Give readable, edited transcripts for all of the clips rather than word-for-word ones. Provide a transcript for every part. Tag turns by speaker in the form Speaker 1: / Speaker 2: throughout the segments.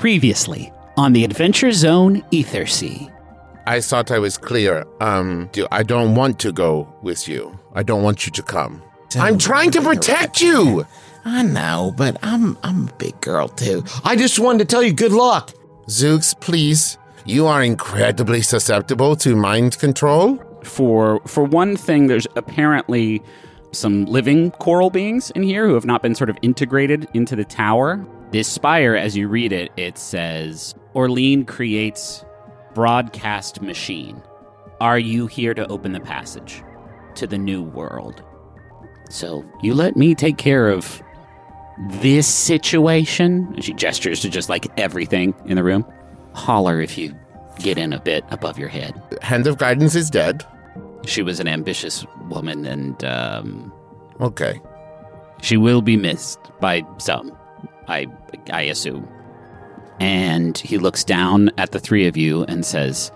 Speaker 1: Previously on the Adventure Zone Ethersea.
Speaker 2: I thought I was clear. I don't want to go with you. I don't want you to come. I'm trying to protect you.
Speaker 3: I know, but I'm a big girl too. I just wanted to tell you good luck.
Speaker 2: Zooks, please. You are incredibly susceptible to mind control.
Speaker 1: For one thing, there's apparently some living coral beings in here who have not been sort of integrated into the tower. This spire, as you read it, it says, Orlean creates broadcast machine. Are you here to open the passage to the new world? So you let me take care of this situation. And she gestures to just like everything in the room. Holler if you get in a bit above your head.
Speaker 2: Hand of Guidance is dead.
Speaker 1: She was an ambitious woman, and
Speaker 2: Okay.
Speaker 1: she will be missed by some, I assume. And he looks down at the three of you and says,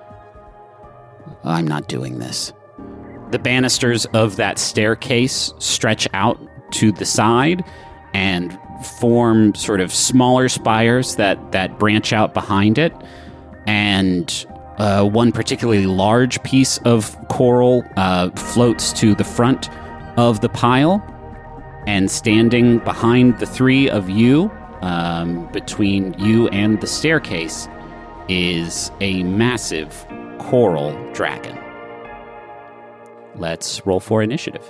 Speaker 1: I'm not doing this. The banisters of that staircase stretch out to the side and form sort of smaller spires that branch out behind it. And one particularly large piece of coral floats to the front of the pile. And standing behind the three of you, between you and the staircase, is a massive coral dragon. Let's roll for initiative.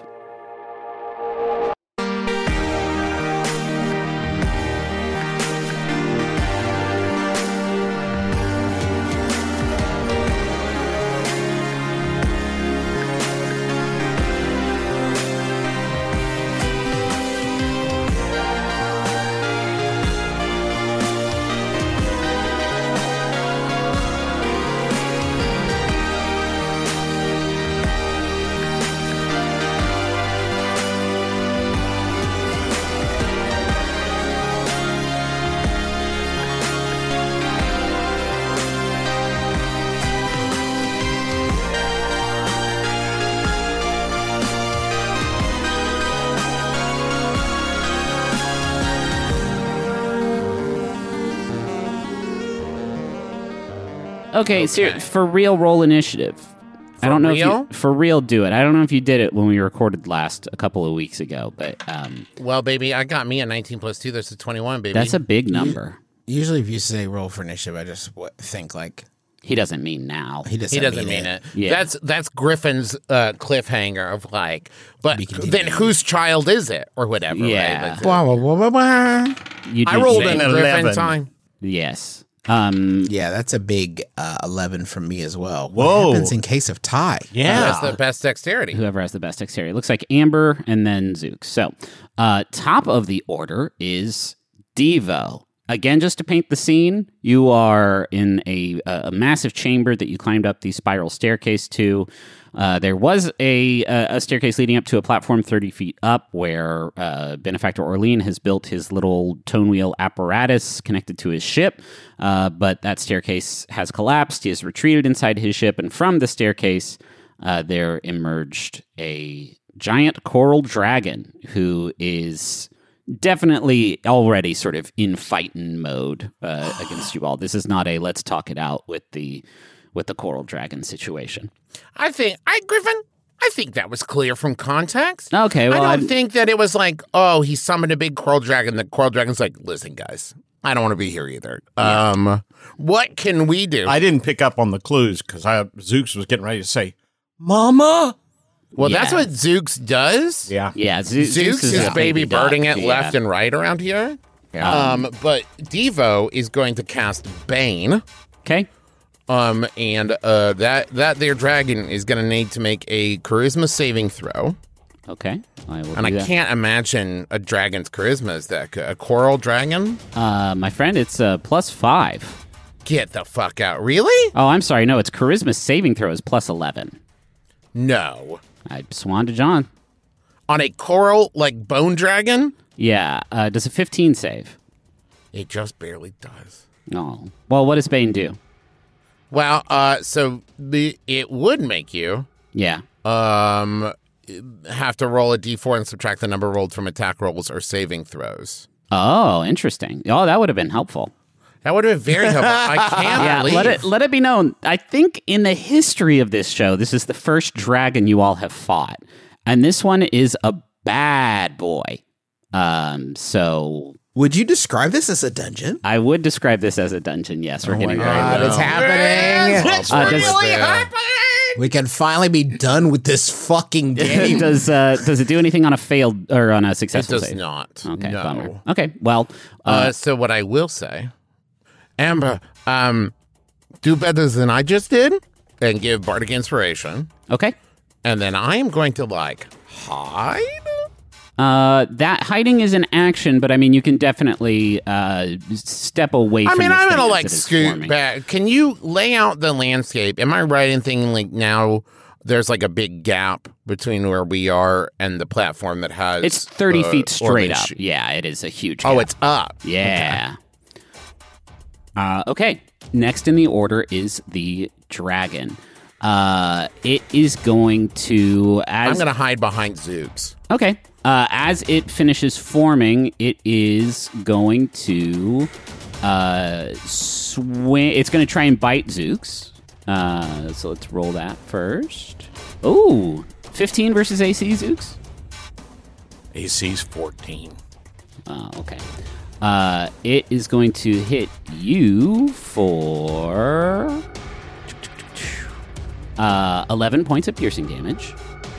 Speaker 1: Okay, so for real, roll initiative. I don't know if you, for real, do it. I don't know if you did it when we recorded last a couple of weeks ago, but
Speaker 2: well, baby, I got me a 19 plus 2. That's a 21, baby.
Speaker 1: That's a big number.
Speaker 3: Usually, if you say roll for initiative, I just think like
Speaker 1: he doesn't mean now.
Speaker 3: He doesn't mean it.
Speaker 1: Yeah.
Speaker 2: That's Griffin's cliffhanger of like, but then whose child is it or whatever?
Speaker 1: Yeah.
Speaker 2: Right?
Speaker 3: Blah, blah, blah, blah, blah.
Speaker 1: You
Speaker 2: I
Speaker 1: did
Speaker 2: rolled
Speaker 1: say-
Speaker 2: an 11 time.
Speaker 1: Yes.
Speaker 3: Yeah, that's a big 11 from me as well.
Speaker 4: Whoa.
Speaker 3: What happens in case of tie?
Speaker 4: Yeah.
Speaker 2: That's the best dexterity.
Speaker 1: Whoever has the best dexterity. It looks like Amber and then Zook. So, top of the order is Devo. Again, just to paint the scene, you are in a massive chamber that you climbed up the spiral staircase to. There was a staircase leading up to a platform 30 feet up where Benefactor Orlean has built his little tone wheel apparatus connected to his ship, but that staircase has collapsed. He has retreated inside his ship, and from the staircase, there emerged a giant coral dragon who is definitely already sort of in fighting mode against you all. This is not a let's talk it out with the coral dragon situation.
Speaker 2: Griffin, I think that was clear from context.
Speaker 1: Okay, well,
Speaker 2: I don't think that it was like, oh, he summoned a big coral dragon. The coral dragon's like, listen, guys, I don't want to be here either.
Speaker 1: Yeah.
Speaker 2: What can we do?
Speaker 4: I didn't pick up on the clues because Zooks was getting ready to say, Mama?
Speaker 2: Well,
Speaker 1: Yeah.
Speaker 2: that's what Zooks does.
Speaker 4: Yeah.
Speaker 1: Yeah,
Speaker 2: Zooks is
Speaker 1: a
Speaker 2: baby
Speaker 1: duck,
Speaker 2: birding it
Speaker 1: yeah.
Speaker 2: left and right around here. But Devo is going to cast Bane.
Speaker 1: Okay.
Speaker 2: And that their dragon is going to need to make a charisma saving throw.
Speaker 1: Okay. I will
Speaker 2: And
Speaker 1: do
Speaker 2: I
Speaker 1: that.
Speaker 2: can't imagine a dragon's charisma is that good. A coral dragon?
Speaker 1: My friend, it's +5.
Speaker 2: Get the fuck out. Really?
Speaker 1: Oh, I'm sorry. No, it's charisma saving throw is +11.
Speaker 2: No.
Speaker 1: I swan to John.
Speaker 2: On a coral, like, bone dragon?
Speaker 1: Yeah. Does a 15 save?
Speaker 2: It just barely does.
Speaker 1: Oh. Well, what does Bane do?
Speaker 2: Well, so it would make you
Speaker 1: Yeah.
Speaker 2: have to roll a d4 and subtract the number rolled from attack rolls or saving throws.
Speaker 1: Oh, interesting. Oh, that would have been helpful.
Speaker 2: That would have been very helpful. I can't
Speaker 1: Yeah,
Speaker 2: believe.
Speaker 1: let it be known. I think in the history of this show, this is the first dragon you all have fought, and this one is a bad boy. So
Speaker 5: Would you describe this as a dungeon?
Speaker 1: I would describe this as a dungeon. Yes, we're getting very
Speaker 5: God,
Speaker 1: low.
Speaker 5: it's happening.
Speaker 2: It's
Speaker 1: does-
Speaker 2: really happening.
Speaker 5: We can finally be done with this fucking game.
Speaker 1: does it do anything on a failed or on a
Speaker 2: It
Speaker 1: successful
Speaker 2: does
Speaker 1: save?
Speaker 2: not.
Speaker 1: Okay,
Speaker 2: no.
Speaker 1: bummer. Okay, well,
Speaker 2: So what I will say, Amber, do better than I just did, and give Bardic Inspiration,
Speaker 1: okay.
Speaker 2: and then I am going to hide.
Speaker 1: That hiding is an action, but I mean, you can definitely step away
Speaker 2: I
Speaker 1: from
Speaker 2: mean,
Speaker 1: this
Speaker 2: I'm
Speaker 1: thing
Speaker 2: gonna
Speaker 1: as it is
Speaker 2: scoot
Speaker 1: forming.
Speaker 2: back. Can you lay out the landscape? Am I right in thinking now? There's a big gap between where we are and the platform that has.
Speaker 1: It's 30 feet straight
Speaker 2: orange
Speaker 1: up.
Speaker 2: sheet.
Speaker 1: Yeah, it is a huge
Speaker 2: Oh,
Speaker 1: gap.
Speaker 2: it's up.
Speaker 1: Yeah. Okay. Next in the order is the dragon. It is going to
Speaker 2: I'm going to hide behind Zooks.
Speaker 1: Okay. As it finishes forming, it is going to swing. It's going to try and bite Zooks. So let's roll that first. Ooh, 15 versus AC, Zooks.
Speaker 4: AC's 14.
Speaker 1: Okay. It is going to hit you for 11 points of piercing damage.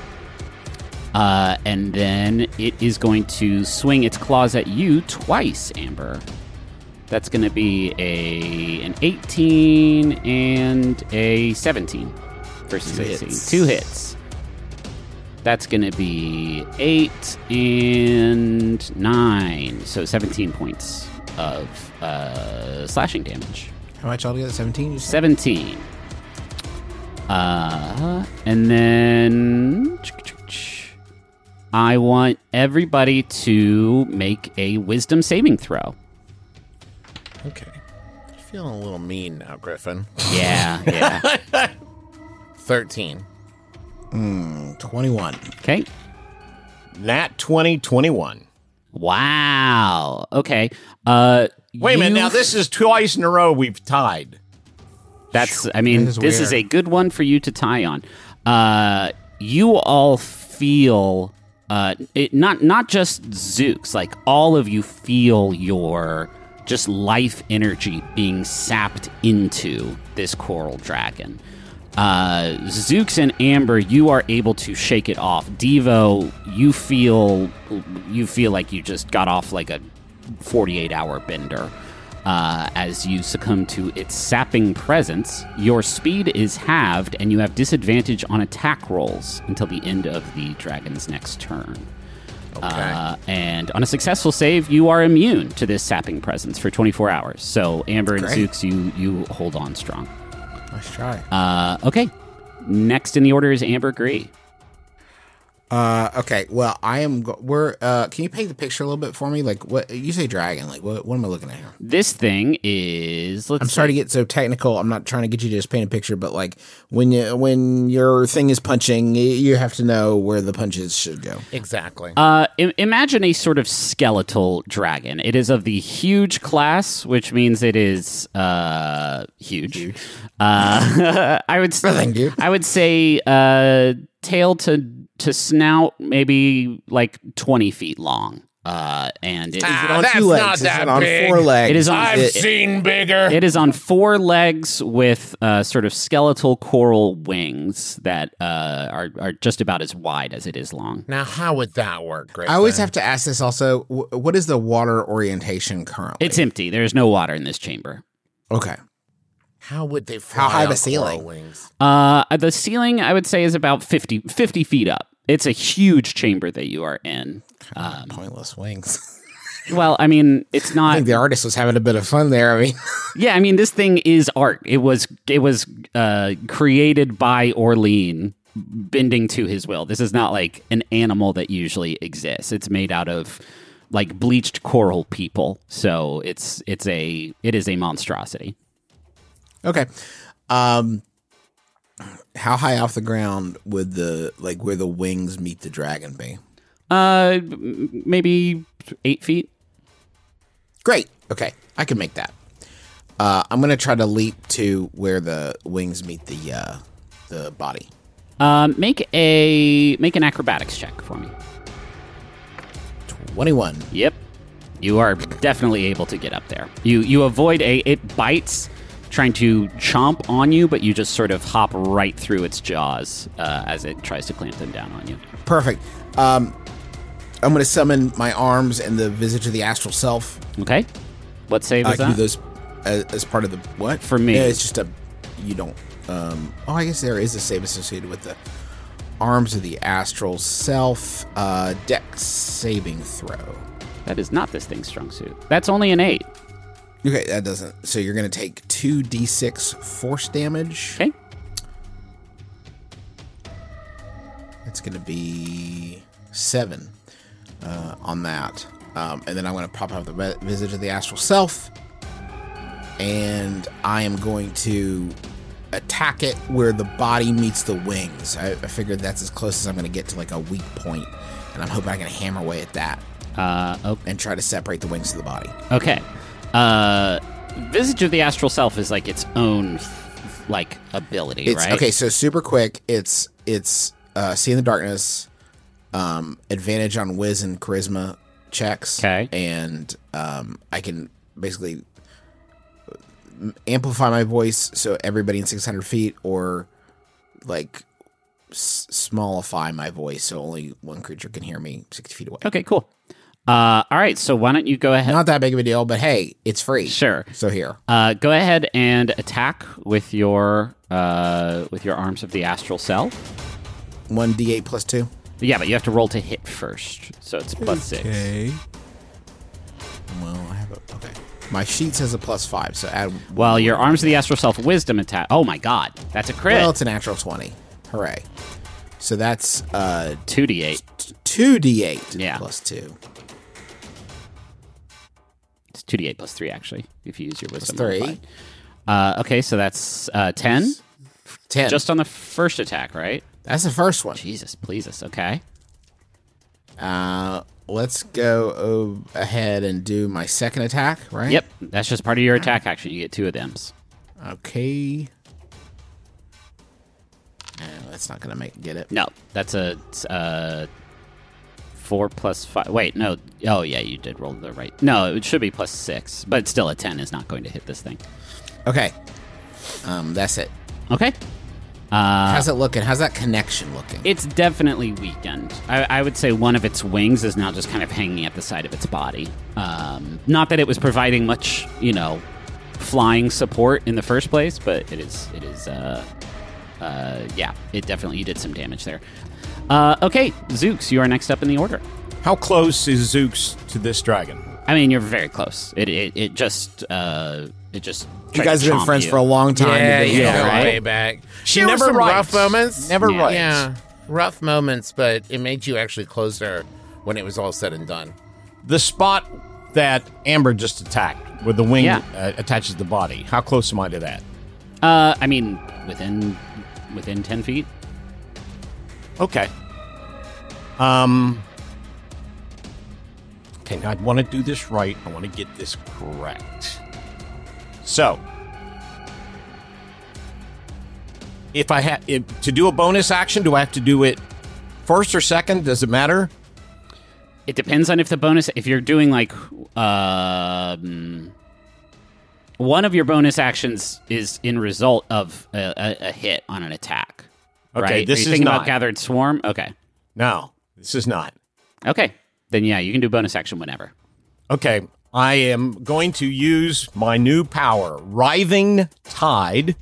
Speaker 1: And then it is going to swing its claws at you twice, Amber. That's going to be an 18 and a 17 versus AC. 2 hits. That's going to be 8 and 9. So 17 points of slashing damage.
Speaker 5: How much altogether? 17?
Speaker 1: 17. And then I want everybody to make a wisdom saving throw.
Speaker 2: Okay. I'm feeling a little mean now, Griffin.
Speaker 1: Yeah.
Speaker 2: 13.
Speaker 5: 21.
Speaker 1: Okay.
Speaker 4: Nat 2021.
Speaker 1: Wow. Okay.
Speaker 4: Wait a minute. Now, this is twice in a row we've tied.
Speaker 1: That's, I mean,
Speaker 5: This is
Speaker 1: this is
Speaker 5: weird.
Speaker 1: a good one for you to tie on. You all feel, not just Zooks, like all of you feel your just life energy being sapped into this coral dragon. Zooks and Amber, you are able to shake it off. Devo, you feel like you just got off like a 48-hour bender. As you succumb to its sapping presence, your speed is halved and you have disadvantage on attack rolls until the end of the dragon's next turn.
Speaker 2: Okay.
Speaker 1: And on a successful save, you are immune to this sapping presence for 24 hours. So Amber and
Speaker 5: Great.
Speaker 1: Zooks, you hold on strong.
Speaker 5: Nice try.
Speaker 1: Okay. Next in the order is Amber Gree.
Speaker 5: Okay, well, I am. Can you paint the picture a little bit for me? Like, what you say, dragon? Like, what am I looking at here?
Speaker 1: This thing is.
Speaker 5: I'm sorry to get so technical. I'm not trying to get you to just paint a picture, but like when your thing is punching, you have to know where the punches should go.
Speaker 2: Exactly.
Speaker 1: Imagine a sort of skeletal dragon. It is of the huge class, which means it is huge. I would.
Speaker 5: Thank you.
Speaker 1: I would say tail to snout, maybe like 20 feet long. And it,
Speaker 5: Is it on
Speaker 2: that's
Speaker 5: 2 legs?
Speaker 2: not
Speaker 5: Is
Speaker 2: that
Speaker 5: it on
Speaker 2: big.
Speaker 5: 4 legs?
Speaker 1: it is on.
Speaker 2: I've seen bigger.
Speaker 1: It is on 4 legs with sort of skeletal coral wings that are just about as wide as it is long.
Speaker 2: Now, how would that work, Griffin?
Speaker 5: I always have to ask this also. What is the water orientation currently?
Speaker 1: It's empty. There's no water in this chamber.
Speaker 5: Okay.
Speaker 2: How would they fly
Speaker 5: How high the
Speaker 2: on
Speaker 5: ceiling?
Speaker 2: coral wings?
Speaker 1: The ceiling, I would say, is about 50 feet up. It's a huge chamber that you are in.
Speaker 5: Pointless wings.
Speaker 1: Well, I mean, it's
Speaker 5: I
Speaker 1: not.
Speaker 5: think the artist was having a bit of fun there. I mean,
Speaker 1: Yeah, I mean, this thing is art. It was created by Orlean, bending to his will. This is not like an animal that usually exists. It's made out of like bleached coral people. So it is a monstrosity.
Speaker 5: okay. How high off the ground would where the wings meet the dragon be?
Speaker 1: Maybe 8 feet.
Speaker 5: Great. Okay, I can make that. I'm gonna try to leap to where the wings meet the body.
Speaker 1: Make an acrobatics check for me.
Speaker 5: 21.
Speaker 1: Yep. You are definitely able to get up there. You avoid it bites, trying to chomp on you, but you just sort of hop right through its jaws as it tries to clamp them down on you.
Speaker 5: Perfect. I'm going to summon my arms and the visage of the astral self.
Speaker 1: Okay. What save
Speaker 5: I
Speaker 1: is
Speaker 5: can
Speaker 1: that?
Speaker 5: do those as part of the what?
Speaker 1: For me.
Speaker 5: Yeah, it's just you don't. I guess there is a save associated with the arms of the astral self. Dex saving throw.
Speaker 1: That is not this thing's strong suit. That's only an 8.
Speaker 5: Okay, that doesn't. So you're going to take 2d6 force damage.
Speaker 1: Okay.
Speaker 5: It's going to be 7 on that. And then I'm going to pop out the visage of the astral self. And I am going to attack it where the body meets the wings. I figured that's as close as I'm going to get to like a weak point. And I'm hoping I can hammer away at that. And try to separate the wings of the body.
Speaker 1: Okay. Visage of the astral self is like its own like ability, right?
Speaker 5: Okay, so super quick. It's see in the darkness, advantage on whiz and charisma checks.
Speaker 1: Okay.
Speaker 5: And I can basically amplify my voice so everybody in 600 feet, or like smallify my voice so only one creature can hear me 60 feet away.
Speaker 1: Okay, cool. All right, so why don't you go ahead?
Speaker 5: Not that big of a deal, but hey, it's free.
Speaker 1: Sure.
Speaker 5: So here.
Speaker 1: Go ahead and attack with your arms of the astral self.
Speaker 5: 1d8 plus 2.
Speaker 1: Yeah, but you have to roll to hit first, so it's plus 6.
Speaker 5: Okay. Well, I have a... Okay. My sheet says a plus 5, so add...
Speaker 1: Well, your arms of the astral self wisdom attack... Oh my god, that's a crit.
Speaker 5: Well, it's a natural 20. Hooray. So that's...
Speaker 1: 2d8.
Speaker 5: 2d8
Speaker 1: Yeah.
Speaker 5: plus 2.
Speaker 1: It's 2d8 plus 3, actually, if you use your wisdom.
Speaker 5: 3.
Speaker 1: Okay, so that's 10.
Speaker 5: 10.
Speaker 1: Just on the first attack, right?
Speaker 5: That's the first one.
Speaker 1: Jesus, please us. Okay.
Speaker 5: Let's go ahead and do my second attack, right?
Speaker 1: Yep, that's just part of your attack action. You get 2 of them.
Speaker 5: Okay. That's not going to get it.
Speaker 1: No, that's a 4 plus 5. Wait, no. Oh, yeah, you did roll the right. No, it should be plus 6, but still a 10 is not going to hit this thing.
Speaker 5: Okay. That's it.
Speaker 1: Okay.
Speaker 5: How's it looking? How's that connection looking?
Speaker 1: It's definitely weakened. I would say one of its wings is now just kind of hanging at the side of its body. Not that it was providing much, flying support in the first place, but it is. Yeah, it definitely did some damage there. Okay, Zooks, you are next up in the order.
Speaker 4: How close is Zooks to this dragon?
Speaker 1: I mean, you're very close. It just.
Speaker 5: You guys have been friends for a long time.
Speaker 2: Yeah,
Speaker 1: right?
Speaker 2: way back.
Speaker 4: She
Speaker 2: There were
Speaker 4: never
Speaker 2: some
Speaker 4: writes.
Speaker 2: rough moments.
Speaker 4: Never
Speaker 1: Yeah.
Speaker 4: writes.
Speaker 2: Yeah, rough moments, but it made you actually closer when it was all said and done.
Speaker 4: The spot that Amber just attacked, where the wing
Speaker 1: Yeah.
Speaker 4: attaches the body, how close am I to that?
Speaker 1: I mean, within 10 feet.
Speaker 4: Okay. Okay, now I want to do this right. I want to get this correct. So, if I have to do a bonus action, do I have to do it first or second? Does it matter?
Speaker 1: It depends on if you're doing like one of your bonus actions is in result of a hit on an attack.
Speaker 4: Okay,
Speaker 1: right?
Speaker 4: this
Speaker 1: Are you
Speaker 4: is
Speaker 1: thinking
Speaker 4: not.
Speaker 1: about Gathered Swarm? Okay.
Speaker 4: No, this is not.
Speaker 1: Okay. Then yeah, you can do bonus action whenever.
Speaker 4: Okay, I am going to use my new power, Writhing Tide,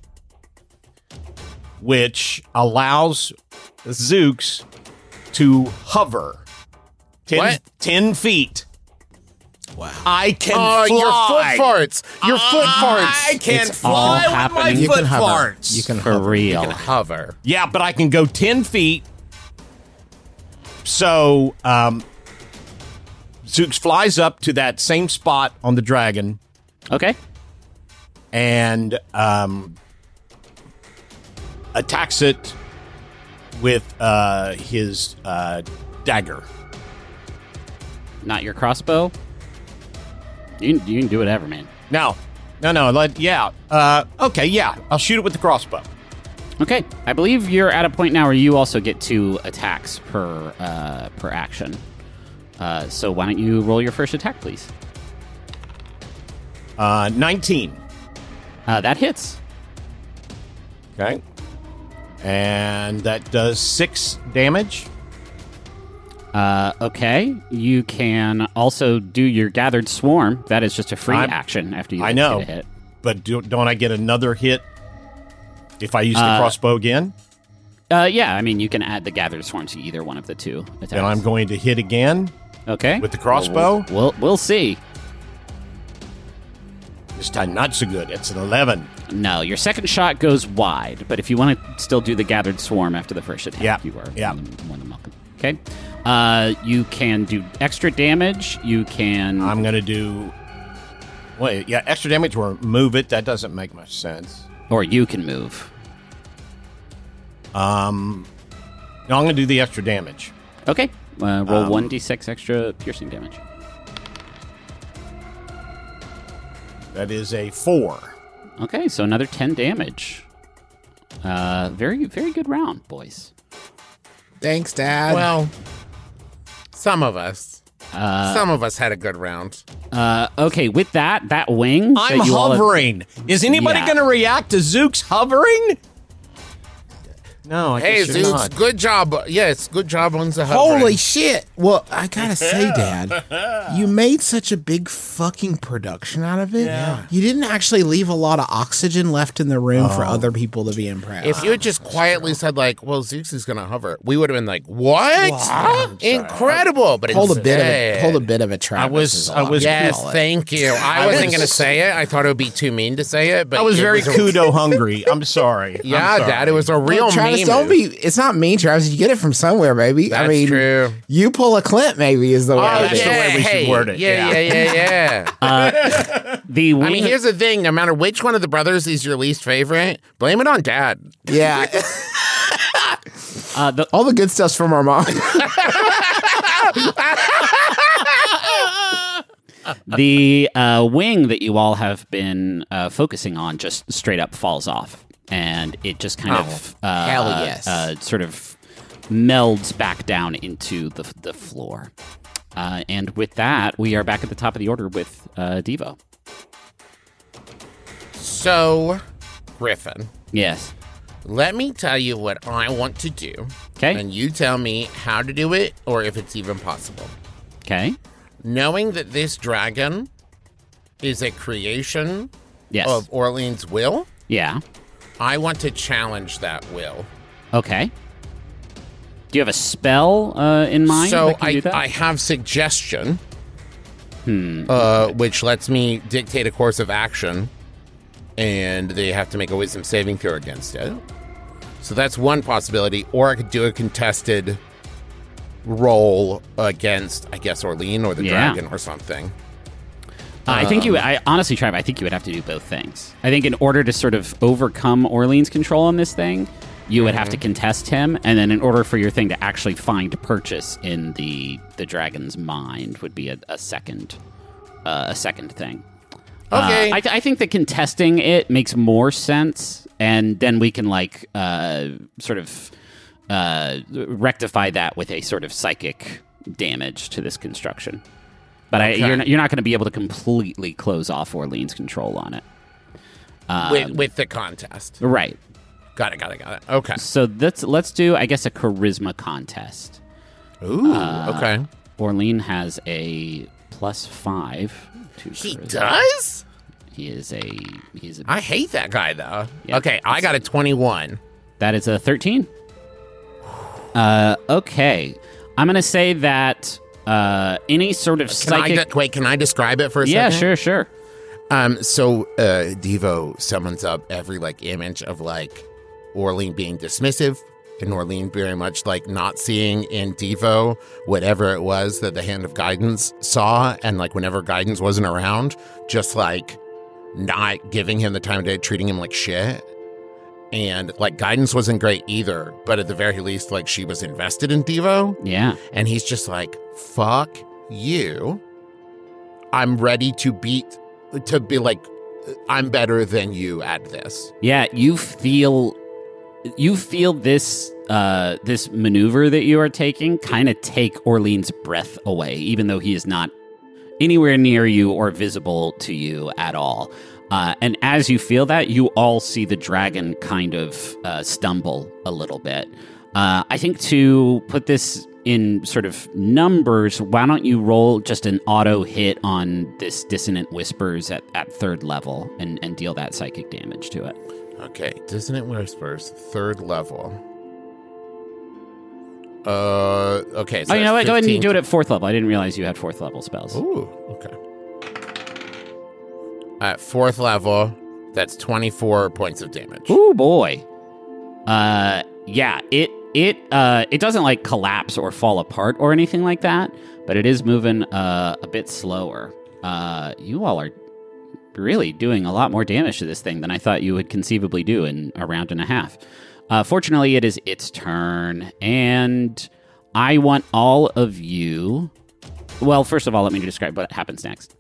Speaker 4: which allows Zooks to hover 10 feet.
Speaker 5: Wow.
Speaker 4: I can
Speaker 2: Oh,
Speaker 4: fly.
Speaker 2: your foot farts. Your foot farts.
Speaker 4: I can
Speaker 1: It's all
Speaker 4: fly with my
Speaker 1: happening.
Speaker 5: You
Speaker 4: foot
Speaker 5: can hover.
Speaker 4: farts.
Speaker 5: You can
Speaker 1: For
Speaker 5: hover.
Speaker 1: real.
Speaker 2: You can hover.
Speaker 4: Yeah, but I can go 10 feet. So, Zooks flies up to that same spot on the dragon
Speaker 1: Okay.
Speaker 4: and attacks it with his dagger.
Speaker 1: Not your crossbow. You can do whatever, man.
Speaker 4: Now, Okay, yeah. I'll shoot it with the crossbow.
Speaker 1: Okay, I believe you're at a point now where you also get 2 attacks per action. So why don't you roll your first attack, please?
Speaker 4: 19.
Speaker 1: That hits.
Speaker 4: Okay. And that does 6 damage.
Speaker 1: Okay, you can also do your Gathered Swarm. That is just a free action after you
Speaker 4: I know,
Speaker 1: get a hit.
Speaker 4: But don't I get another hit if I use the crossbow again?
Speaker 1: Yeah, I mean, you can add the Gathered Swarm to either one of the 2 attacks.
Speaker 4: Then I'm going to hit again.
Speaker 1: Okay.
Speaker 4: With the crossbow?
Speaker 1: We'll see.
Speaker 4: This time not so good. It's an 11.
Speaker 1: No, your second shot goes wide, but if you want to still do the Gathered Swarm after the first attack, you are more than welcome. Okay. You can do extra damage. You can...
Speaker 4: I'm going to do... Wait, yeah, extra damage or move it. That doesn't make much sense.
Speaker 1: Or you can move.
Speaker 4: No, I'm going to do the extra damage.
Speaker 1: Okay. Roll 1d6 extra piercing damage.
Speaker 4: That is a 4.
Speaker 1: Okay, so another 10 damage. Very, very good round, boys.
Speaker 5: Thanks, Dad.
Speaker 2: Well, some of us. Some of us had a good round.
Speaker 1: Okay, with that wing...
Speaker 4: I'm
Speaker 1: that you all have-
Speaker 4: hovering. Is anybody
Speaker 1: Yeah.
Speaker 4: going to react to Zook's hovering? No, I
Speaker 2: Hey,
Speaker 4: guess you're
Speaker 2: Zeus,
Speaker 4: not.
Speaker 2: good job. Yes, good job on the
Speaker 5: Holy
Speaker 2: hovering.
Speaker 5: shit. Well, I gotta say, Dad, you made such a big fucking production out of it.
Speaker 4: Yeah.
Speaker 5: You didn't actually leave a lot of oxygen left in the room for other people to be impressed.
Speaker 2: If you had just quietly said, like, well, Zeus is going to hover, we would have been like, what? Incredible. But
Speaker 5: hold a
Speaker 2: instead-
Speaker 5: bit of a Travis.
Speaker 4: was-
Speaker 5: is all
Speaker 4: I was-
Speaker 5: I'm
Speaker 2: Yes,
Speaker 5: calling it.
Speaker 2: thank you. I wasn't going to say it. I thought it would be too mean to say it. But
Speaker 4: I was
Speaker 2: it
Speaker 4: very
Speaker 2: a-
Speaker 4: kudo hungry. I'm sorry.
Speaker 2: Yeah,
Speaker 4: I'm sorry.
Speaker 2: Dad, it was a real
Speaker 5: Well, Travis,
Speaker 2: meme.
Speaker 5: don't be. It's not mean, Travis. You get it from somewhere, baby. I
Speaker 2: That's
Speaker 5: mean,
Speaker 2: true.
Speaker 5: you pull a Clint, maybe is the way.
Speaker 2: Oh,
Speaker 4: that's the
Speaker 2: yeah,
Speaker 4: way we should
Speaker 2: hey,
Speaker 4: word it,
Speaker 2: Yeah.
Speaker 1: The wing...
Speaker 2: I mean, here's the thing. No matter which one of the brothers is your least favorite, blame it on Dad.
Speaker 5: Yeah.
Speaker 1: the
Speaker 5: All the good stuff's from our mom.
Speaker 1: The wing that you all have been focusing on just straight up falls off, and it just kind of
Speaker 5: hell yes.
Speaker 1: sort of melds back down into the floor. And with that, we are back at the top of the order with Devo.
Speaker 2: So, Griffin,
Speaker 1: Yes.
Speaker 2: let me tell you what I want to do.
Speaker 1: Okay.
Speaker 2: And you tell me how to do it or if it's even possible.
Speaker 1: Okay.
Speaker 2: Knowing that this dragon is a creation
Speaker 1: Yes.
Speaker 2: of Orleans' will,
Speaker 1: Yeah.
Speaker 2: I want to challenge that will.
Speaker 1: Okay. Do you have a spell in mind?
Speaker 2: So
Speaker 1: that can do that?
Speaker 2: I have suggestion, which lets me dictate a course of action, and they have to make a wisdom saving throw against it. So that's one possibility. Or I could do a contested roll against, I guess, Orlean or the
Speaker 1: Yeah.
Speaker 2: dragon or something.
Speaker 1: I think I honestly, Trav, I think you would have to do both things. I think in order to sort of overcome Orlean's control on this thing, you would have to contest him, and then in order for your thing to actually find purchase in the dragon's mind would be a second thing.
Speaker 2: Okay.
Speaker 1: I think that contesting it makes more sense, and then we can sort of rectify that with a sort of psychic damage to this construction. But
Speaker 2: Okay.
Speaker 1: you're not going to be able to completely close off Orlean's control on it.
Speaker 2: with the contest.
Speaker 1: Right.
Speaker 2: Got it. Okay.
Speaker 1: So let's do, I guess, a charisma contest.
Speaker 2: Ooh, okay.
Speaker 1: Orlean has a +5 to
Speaker 2: He
Speaker 1: charisma.
Speaker 2: does?
Speaker 1: He's a
Speaker 2: I hate that guy, though.
Speaker 1: Yeah.
Speaker 2: Okay, I got a 21.
Speaker 1: that is a 13. Okay. I'm going to say that any sort of psychic...
Speaker 2: Can I describe it for a
Speaker 1: Yeah,
Speaker 2: second?
Speaker 1: sure.
Speaker 2: So Devo summons up every image of Orlean being dismissive and Orlean very much not seeing in Devo whatever it was that the Hand of Guidance saw, and whenever Guidance wasn't around, just not giving him the time of day, treating him like shit. And Guidance wasn't great either, but at the very least she was invested in Devo.
Speaker 1: Yeah.
Speaker 2: And he's just fuck you. I'm ready to be I'm better than you at this.
Speaker 1: Yeah, you feel this this maneuver that you are taking kind of take Orlean's breath away, even though he is not anywhere near you or visible to you at all. And as you feel that, you all see the dragon kind of stumble a little bit. I think to put this in sort of numbers, why don't you roll just an auto hit on this Dissonant Whispers at third level and deal that psychic damage to it.
Speaker 2: Okay, Dissonant Whispers, third level. Okay. So
Speaker 1: you know what? Go ahead
Speaker 2: 15.
Speaker 1: and do it at fourth level. I didn't realize you had fourth level spells.
Speaker 2: Ooh, okay. At fourth level, that's 24 points of damage.
Speaker 1: Ooh, boy. Yeah, it doesn't like collapse or fall apart or anything like that, but it is moving a bit slower. You all are really doing a lot more damage to this thing than I thought you would conceivably do in a round and a half. Fortunately, it is its turn, and I want all of you... Well, first of all, let me describe what happens next.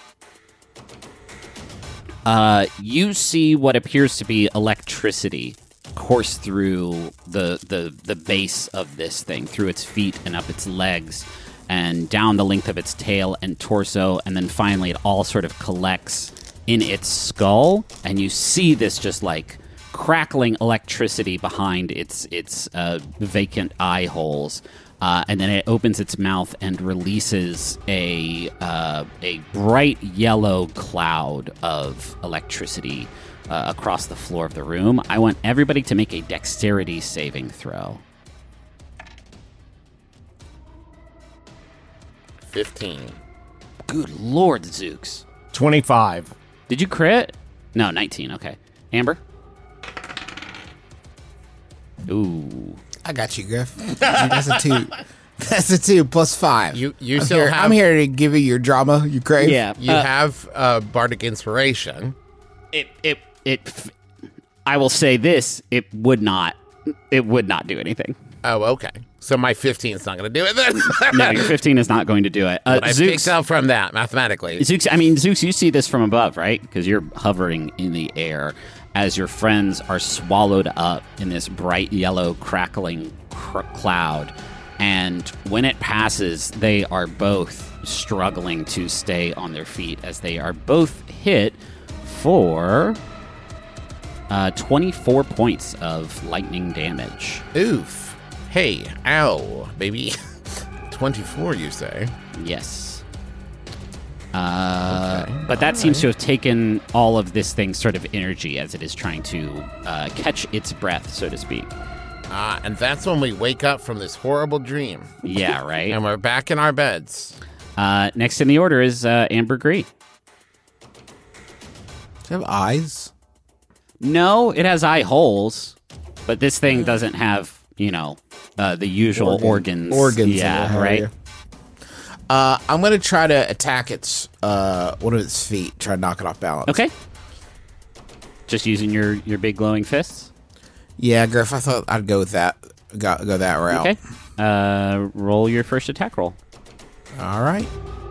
Speaker 1: You see what appears to be electricity course through the base of this thing, through its feet and up its legs, and down the length of its tail and torso, and then finally it all sort of collects in its skull, and you see this just like crackling electricity behind its vacant eye holes, and then it opens its mouth and releases a bright yellow cloud of electricity across the floor of the room. I want everybody to make a dexterity saving throw.
Speaker 2: 15.
Speaker 1: Good Lord, Zooks.
Speaker 4: 25.
Speaker 1: Did you crit? No, 19. Okay. Amber? Ooh.
Speaker 5: I got you, Griff. That's a 2. That's a 2 plus 5.
Speaker 2: You
Speaker 5: I'm
Speaker 2: still
Speaker 5: here,
Speaker 2: have...
Speaker 5: I'm here to give you your drama you crave.
Speaker 1: Yeah.
Speaker 2: You have Bardic Inspiration.
Speaker 1: I will say this, it would not do anything.
Speaker 2: Oh, okay. So my 15 is not going to do it then?
Speaker 1: No, your 15 is not going to do it.
Speaker 2: But I picked
Speaker 1: Zooks,
Speaker 2: out from that, mathematically.
Speaker 1: Zooks, you see this from above, right? Because you're hovering in the air as your friends are swallowed up in this bright yellow crackling cloud. And when it passes, they are both struggling to stay on their feet as they are both hit for 24 points of lightning damage.
Speaker 2: Oof. Hey, ow, baby. 24, you say?
Speaker 1: Yes. But that seems to have taken all of this thing's sort of energy as it is trying to catch its breath, so to speak.
Speaker 2: And that's when we wake up from this horrible dream.
Speaker 1: Yeah, right?
Speaker 2: And we're back in our beds.
Speaker 1: Next in the order is Amber Gree.
Speaker 5: Does it have eyes?
Speaker 1: No, it has eye holes, but this thing doesn't have, the usual organs. Yeah, right?
Speaker 5: I'm going to try to attack its one of its feet, try to knock it off balance.
Speaker 1: Okay. Just using your big glowing fists?
Speaker 5: Yeah, Griff, I thought I'd go with that. Go that route.
Speaker 1: Okay. Roll your first attack roll.
Speaker 5: All right.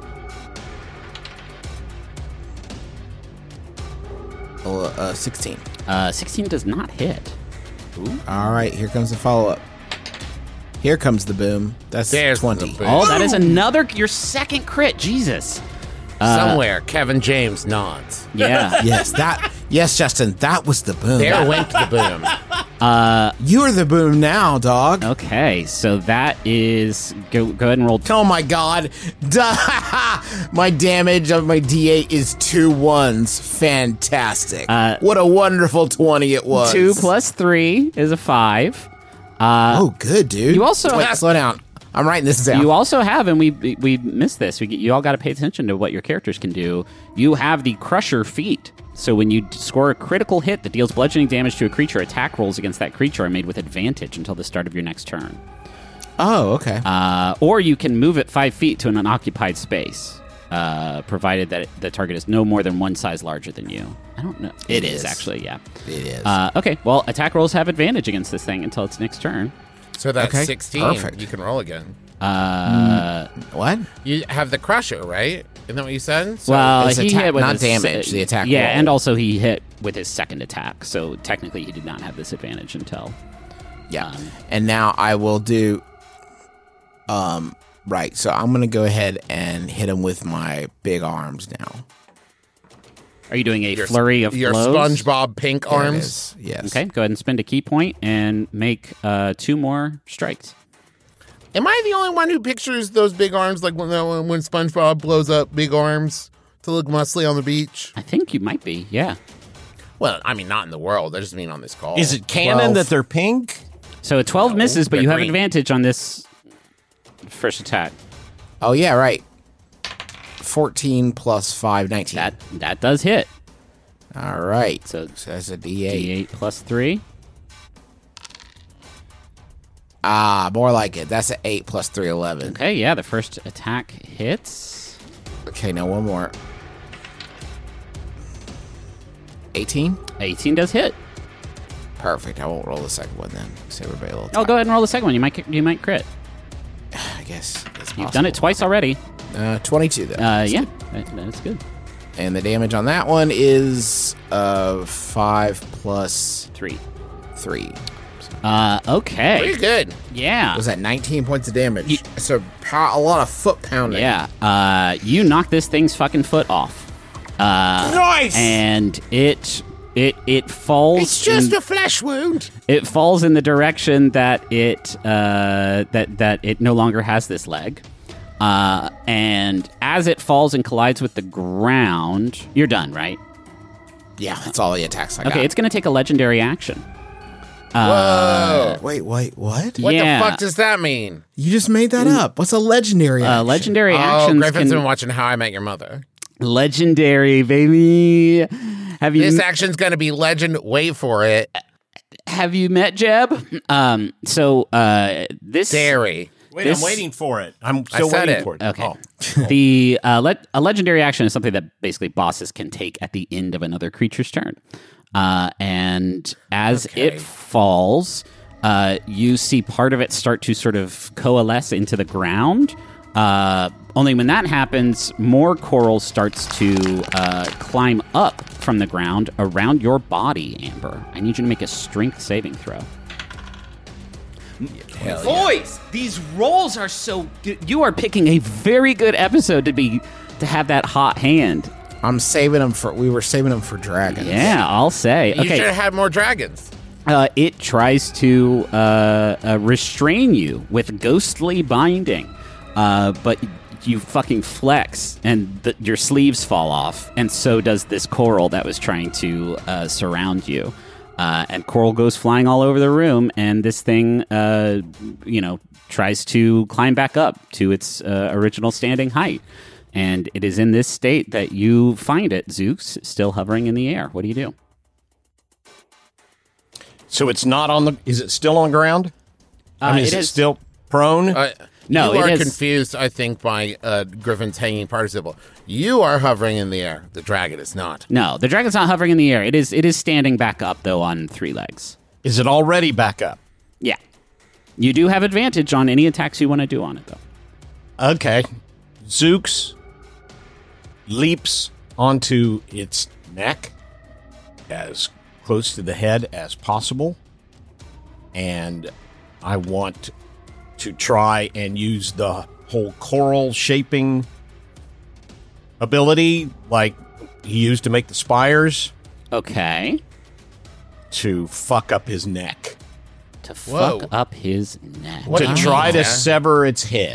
Speaker 5: 16.
Speaker 1: 16 does not hit. Ooh.
Speaker 5: All right, here comes the follow-up. Here comes the boom. That's
Speaker 2: There's
Speaker 5: 20.
Speaker 2: the boom.
Speaker 1: Oh, that is your second crit. Jesus.
Speaker 2: Somewhere, Kevin James nods.
Speaker 1: Yeah.
Speaker 5: Yes, Justin, that was the boom.
Speaker 2: There went the boom.
Speaker 5: You're the boom now, dog.
Speaker 1: Okay, so that is... Go ahead and roll...
Speaker 5: Oh my god. My damage of my D8 is 2 1s. Fantastic. What a wonderful 20 it was.
Speaker 1: 2 plus 3 is a 5.
Speaker 5: Oh, good, dude.
Speaker 1: You also
Speaker 5: Wait,
Speaker 1: have-
Speaker 5: slow down. I'm writing this down.
Speaker 1: You also have, and we missed this, you all got to pay attention to what your characters can do. You have the Crusher feat. So when you score a critical hit that deals bludgeoning damage to a creature, attack rolls against that creature are made with advantage until the start of your next turn.
Speaker 5: Oh, okay.
Speaker 1: Or you can move it 5 feet to an unoccupied space, provided that the target is no more than one size larger than you. I don't know. It is, actually, yeah.
Speaker 5: It is.
Speaker 1: Okay, well, attack rolls have advantage against this thing until its next turn.
Speaker 2: So that's
Speaker 5: Okay,
Speaker 2: 16.
Speaker 5: perfect.
Speaker 2: You can roll again.
Speaker 5: What?
Speaker 2: You have the Crusher, right? Isn't that what you said? So
Speaker 1: Well,
Speaker 5: it's
Speaker 1: he
Speaker 5: attack,
Speaker 1: hit with
Speaker 5: not
Speaker 1: his,
Speaker 5: damage, the attack
Speaker 1: Yeah,
Speaker 5: roll.
Speaker 1: and also he hit with his second attack, so technically he did not have this advantage until.
Speaker 5: Yeah. And now I will do right. So I'm going to go ahead and hit him with my big arms now.
Speaker 1: Are you doing a flurry of
Speaker 2: your
Speaker 1: blows?
Speaker 2: SpongeBob pink
Speaker 5: There it
Speaker 2: arms.
Speaker 5: is. Yes.
Speaker 1: Okay, go ahead and spend a key point and make 2 more strikes.
Speaker 2: Am I the only one who pictures those big arms like when SpongeBob blows up big arms to look muscly on the beach?
Speaker 1: I think you might be, yeah.
Speaker 2: Well, I mean, not in the world. I just mean on this call.
Speaker 4: Is it canon
Speaker 5: 12.
Speaker 4: that they're pink?
Speaker 1: So a 12 misses, but
Speaker 2: they're
Speaker 1: you have
Speaker 2: green.
Speaker 1: advantage on this first attack.
Speaker 5: Oh, yeah, right. 14 plus 5, 19.
Speaker 1: That does hit.
Speaker 5: All right.
Speaker 1: So
Speaker 5: that's a D8.
Speaker 1: D8 plus 3.
Speaker 5: Ah, more like it. That's an 8 plus 3, 11.
Speaker 1: Okay, yeah, the first attack hits.
Speaker 5: Okay, now one more. 18?
Speaker 1: 18 does hit.
Speaker 5: Perfect. I won't roll the second one then. Save everybody a little
Speaker 1: Oh,
Speaker 5: time.
Speaker 1: go ahead and roll the second one. You might crit.
Speaker 5: I guess it's
Speaker 1: You've done it twice already.
Speaker 5: 22 though.
Speaker 1: Yeah, that's good.
Speaker 5: And the damage on that one is 5 plus
Speaker 1: 3.
Speaker 5: 3.
Speaker 1: Okay.
Speaker 2: Pretty good.
Speaker 1: Yeah.
Speaker 5: Was that 19 points of damage? So a lot of foot pounding.
Speaker 1: Yeah. You knock this thing's fucking foot off.
Speaker 4: Nice!
Speaker 1: And it falls.
Speaker 2: It's just a flesh wound.
Speaker 1: It falls in the direction that it that it no longer has this leg. And as it falls and collides with the ground, you're done, right?
Speaker 5: Yeah, that's all the attacks I got.
Speaker 1: Okay, it's going to take a legendary action.
Speaker 2: Whoa.
Speaker 5: Wait, what?
Speaker 2: What
Speaker 1: yeah.
Speaker 2: the fuck does that mean?
Speaker 5: You just made that up. What's a legendary action?
Speaker 1: Legendary
Speaker 2: Oh,
Speaker 1: actions
Speaker 2: Griffin's
Speaker 1: can
Speaker 2: been watching How I Met Your Mother.
Speaker 1: legendary, baby. Have you
Speaker 2: This action's going to be legend. Wait for it.
Speaker 1: have you met Jeb? This
Speaker 2: Dairy.
Speaker 4: Wait,
Speaker 1: This-
Speaker 4: I'm waiting for it. I'm still
Speaker 2: said
Speaker 4: waiting
Speaker 2: it.
Speaker 4: for it.
Speaker 1: Okay.
Speaker 4: Oh.
Speaker 1: A legendary action is something that basically bosses can take at the end of another creature's turn. And as it falls, you see part of it start to sort of coalesce into the ground. Only when that happens, more coral starts to climb up from the ground around your body, Amber. I need you to make a strength saving throw. Boys, these rolls are so good. You are picking a very good episode to have that hot hand.
Speaker 5: I'm saving them for. We were saving them for dragons.
Speaker 1: Yeah, I'll say.
Speaker 2: You should
Speaker 1: Okay,
Speaker 2: have had more dragons.
Speaker 1: it tries to restrain you with ghostly binding, but you fucking flex, and your sleeves fall off, and so does this coral that was trying to surround you. And coral goes flying all over the room, and this thing, tries to climb back up to its original standing height. And it is in this state that you find it, Zooks, still hovering in the air. What do you do?
Speaker 4: So it's not on the. Is it still on the ground? Is
Speaker 1: it
Speaker 4: it
Speaker 1: is-
Speaker 4: still prone?
Speaker 1: No,
Speaker 2: you
Speaker 1: it
Speaker 2: are
Speaker 1: is-
Speaker 2: confused, I think, by Griffin's hanging participle. You are hovering in the air. The dragon is not.
Speaker 1: No, the dragon's not hovering in the air. It is standing back up, though, on 3 legs.
Speaker 4: Is it already back up?
Speaker 1: Yeah. You do have advantage on any attacks you want to do on it, though.
Speaker 4: Okay. Zooks leaps onto its neck as close to the head as possible. And I want to try and use the whole coral shaping ability like he used to make the spires
Speaker 1: Okay.
Speaker 4: to fuck up his neck.
Speaker 1: To
Speaker 2: Whoa.
Speaker 1: fuck up his neck.
Speaker 2: What do
Speaker 4: To
Speaker 2: you
Speaker 4: try
Speaker 2: mean,
Speaker 4: to
Speaker 2: yeah?
Speaker 4: sever its head.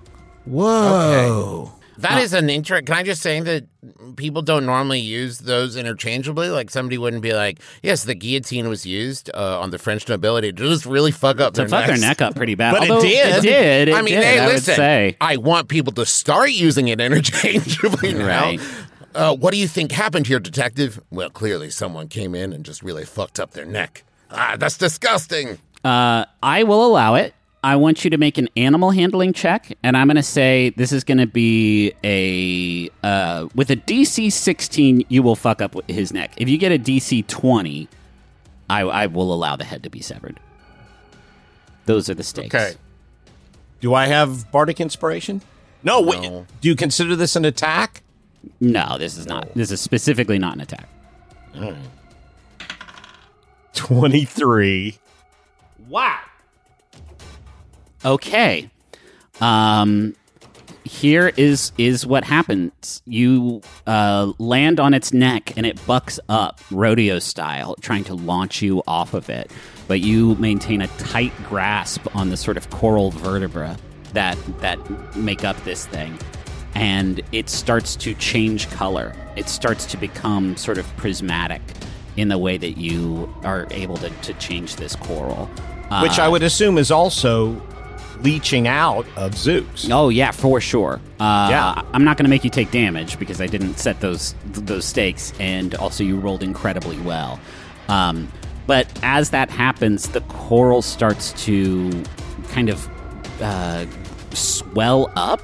Speaker 5: Whoa.
Speaker 2: That is an interest. Can I just say that people don't normally use those interchangeably? Like somebody wouldn't be like, "Yes, the guillotine was used on the French nobility to just really fuck up
Speaker 1: To
Speaker 2: their
Speaker 1: fuck their
Speaker 2: necks."
Speaker 1: neck up pretty bad.
Speaker 4: But it
Speaker 1: Although
Speaker 4: did.
Speaker 1: It did.
Speaker 2: I mean,
Speaker 1: did,
Speaker 2: hey,
Speaker 1: I would
Speaker 2: listen.
Speaker 1: say.
Speaker 2: I want people to start using it interchangeably now.
Speaker 1: Right.
Speaker 2: What do you think happened here, detective? Well, clearly someone came in and just really fucked up their neck. That's disgusting.
Speaker 1: I will allow it. I want you to make an animal handling check, and I'm going to say this is going to be with a DC 16, you will fuck up his neck. If you get a DC 20, I will allow the head to be severed. Those are the stakes.
Speaker 2: Okay.
Speaker 4: Do I have bardic inspiration? No. Wait, do you consider this an attack?
Speaker 1: No, this is not. This is specifically not an attack.
Speaker 4: 23.
Speaker 1: Wow. Okay. Here is what happens. You land on its neck, and it bucks up, rodeo style, trying to launch you off of it. But you maintain a tight grasp on the sort of coral vertebra that make up this thing. And it starts to change color. It starts to become sort of prismatic in the way that you are able to change this coral.
Speaker 4: Which I would assume is also leeching out of Zooks.
Speaker 1: Oh, yeah, for sure.
Speaker 4: Yeah.
Speaker 1: I'm not going to make you take damage because I didn't set those stakes, and also you rolled incredibly well. But as that happens, the coral starts to kind of swell up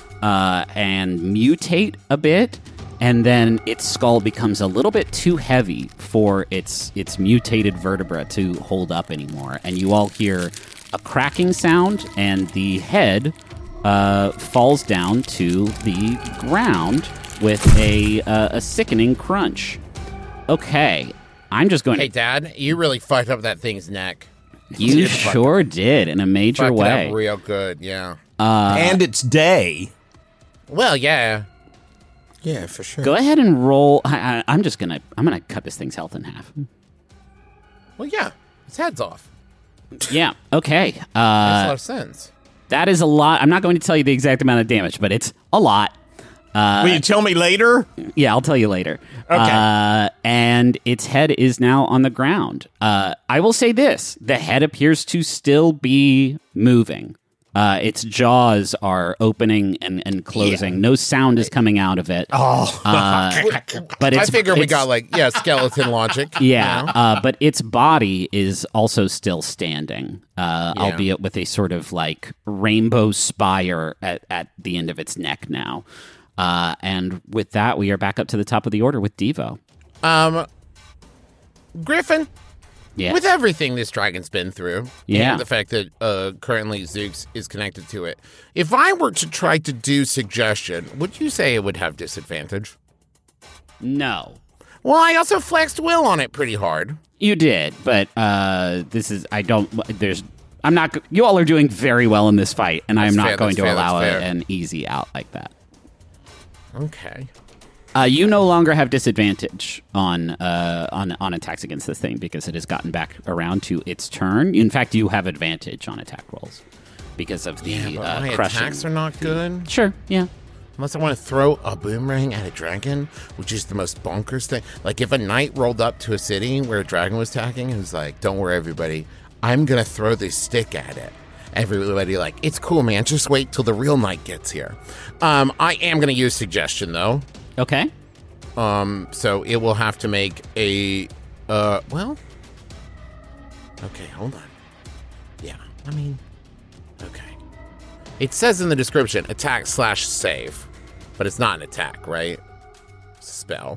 Speaker 1: and mutate a bit, and then its skull becomes a little bit too heavy for its mutated vertebra to hold up anymore. And you all hear a cracking sound, and the head falls down to the ground with a sickening crunch. Okay, I'm just going
Speaker 2: Hey, Dad, you really fucked up that thing's neck.
Speaker 1: You sure did, in a major
Speaker 2: Fucked
Speaker 1: way.
Speaker 2: it up real good, yeah.
Speaker 4: And it's day.
Speaker 2: Well, yeah.
Speaker 5: Yeah, for sure.
Speaker 1: Go ahead and roll. I'm gonna cut this thing's health in half.
Speaker 2: Well, yeah. His head's off.
Speaker 1: Yeah. Okay.
Speaker 2: Makes a lot of sense.
Speaker 1: That is a lot. I'm not going to tell you the exact amount of damage, but it's a lot.
Speaker 4: Will you tell me later?
Speaker 1: Yeah, I'll tell you later.
Speaker 4: Okay.
Speaker 1: And its head is now on the ground. I will say this: the head appears to still be moving. Its jaws are opening and closing. Yeah. No sound is coming out of it.
Speaker 4: Oh,
Speaker 1: but
Speaker 2: I figure we got skeleton logic.
Speaker 1: Yeah,
Speaker 2: you know?
Speaker 1: but its body is also still standing, albeit with a sort of like rainbow spire at the end of its neck now. And with that, we are back up to the top of the order with Devo.
Speaker 2: Griffin.
Speaker 1: Yeah.
Speaker 2: With everything this dragon's been through,
Speaker 1: Yeah.
Speaker 2: and the fact that currently Zooks is connected to it, if I were to try to do suggestion, would you say it would have disadvantage?
Speaker 1: No.
Speaker 2: Well, I also flexed will on it pretty hard.
Speaker 1: You did, but you all are doing very well in this fight, and I am
Speaker 2: That's
Speaker 1: not
Speaker 2: fair,
Speaker 1: going
Speaker 2: that's
Speaker 1: to
Speaker 2: fair,
Speaker 1: allow
Speaker 2: that's fair.
Speaker 1: an easy out like that.
Speaker 2: Okay.
Speaker 1: You no longer have disadvantage on attacks against this thing because it has gotten back around to its turn. In fact, you have advantage on attack rolls because of the
Speaker 2: But my
Speaker 1: crushing.
Speaker 2: attacks are not good.
Speaker 1: Sure, yeah.
Speaker 2: Unless I want to throw a boomerang at a dragon, which is the most bonkers thing. Like if a knight rolled up to a city where a dragon was attacking and was like, "Don't worry, everybody, I'm gonna throw this stick at it." Everybody like, "It's cool, man. Just wait till the real knight gets here." I am gonna use suggestion though.
Speaker 1: Okay.
Speaker 2: So it will have to make a, okay, hold on. Yeah, I mean, okay. It says in the description, attack/save, but it's not an attack, right? It's a spell.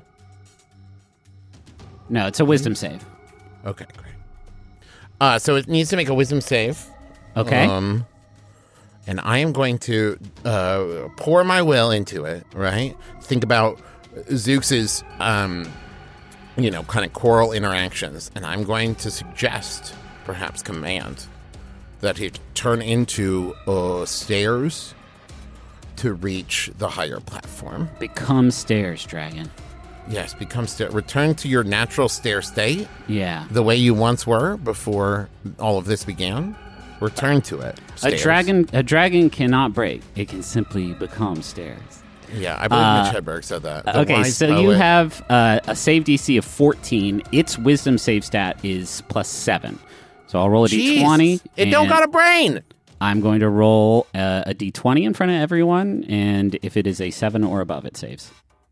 Speaker 1: No, it's a wisdom save.
Speaker 2: Okay, great. So it needs to make a wisdom save.
Speaker 1: Okay.
Speaker 2: And I am going to pour my will into it, right? Think about Zooks's, kind of choral interactions, and I'm going to suggest, perhaps command, that he turn into stairs to reach the higher platform.
Speaker 1: Become stairs, dragon.
Speaker 2: Yes, return to your natural stair state,
Speaker 1: Yeah.
Speaker 2: the way you once were before all of this began. Return to it.
Speaker 1: A
Speaker 2: Stairs.
Speaker 1: dragon cannot break. It can simply become stairs.
Speaker 2: Yeah, I believe Mitch Hedberg said that. The
Speaker 1: Okay,
Speaker 2: wise
Speaker 1: so you
Speaker 2: poet.
Speaker 1: have a save DC of 14. Its wisdom save stat is +7. So I'll roll a
Speaker 2: Jeez,
Speaker 1: d20.
Speaker 2: It don't
Speaker 1: and
Speaker 2: got a brain.
Speaker 1: I'm going to roll a d20 in front of everyone, and if it is a 7 or above, it saves.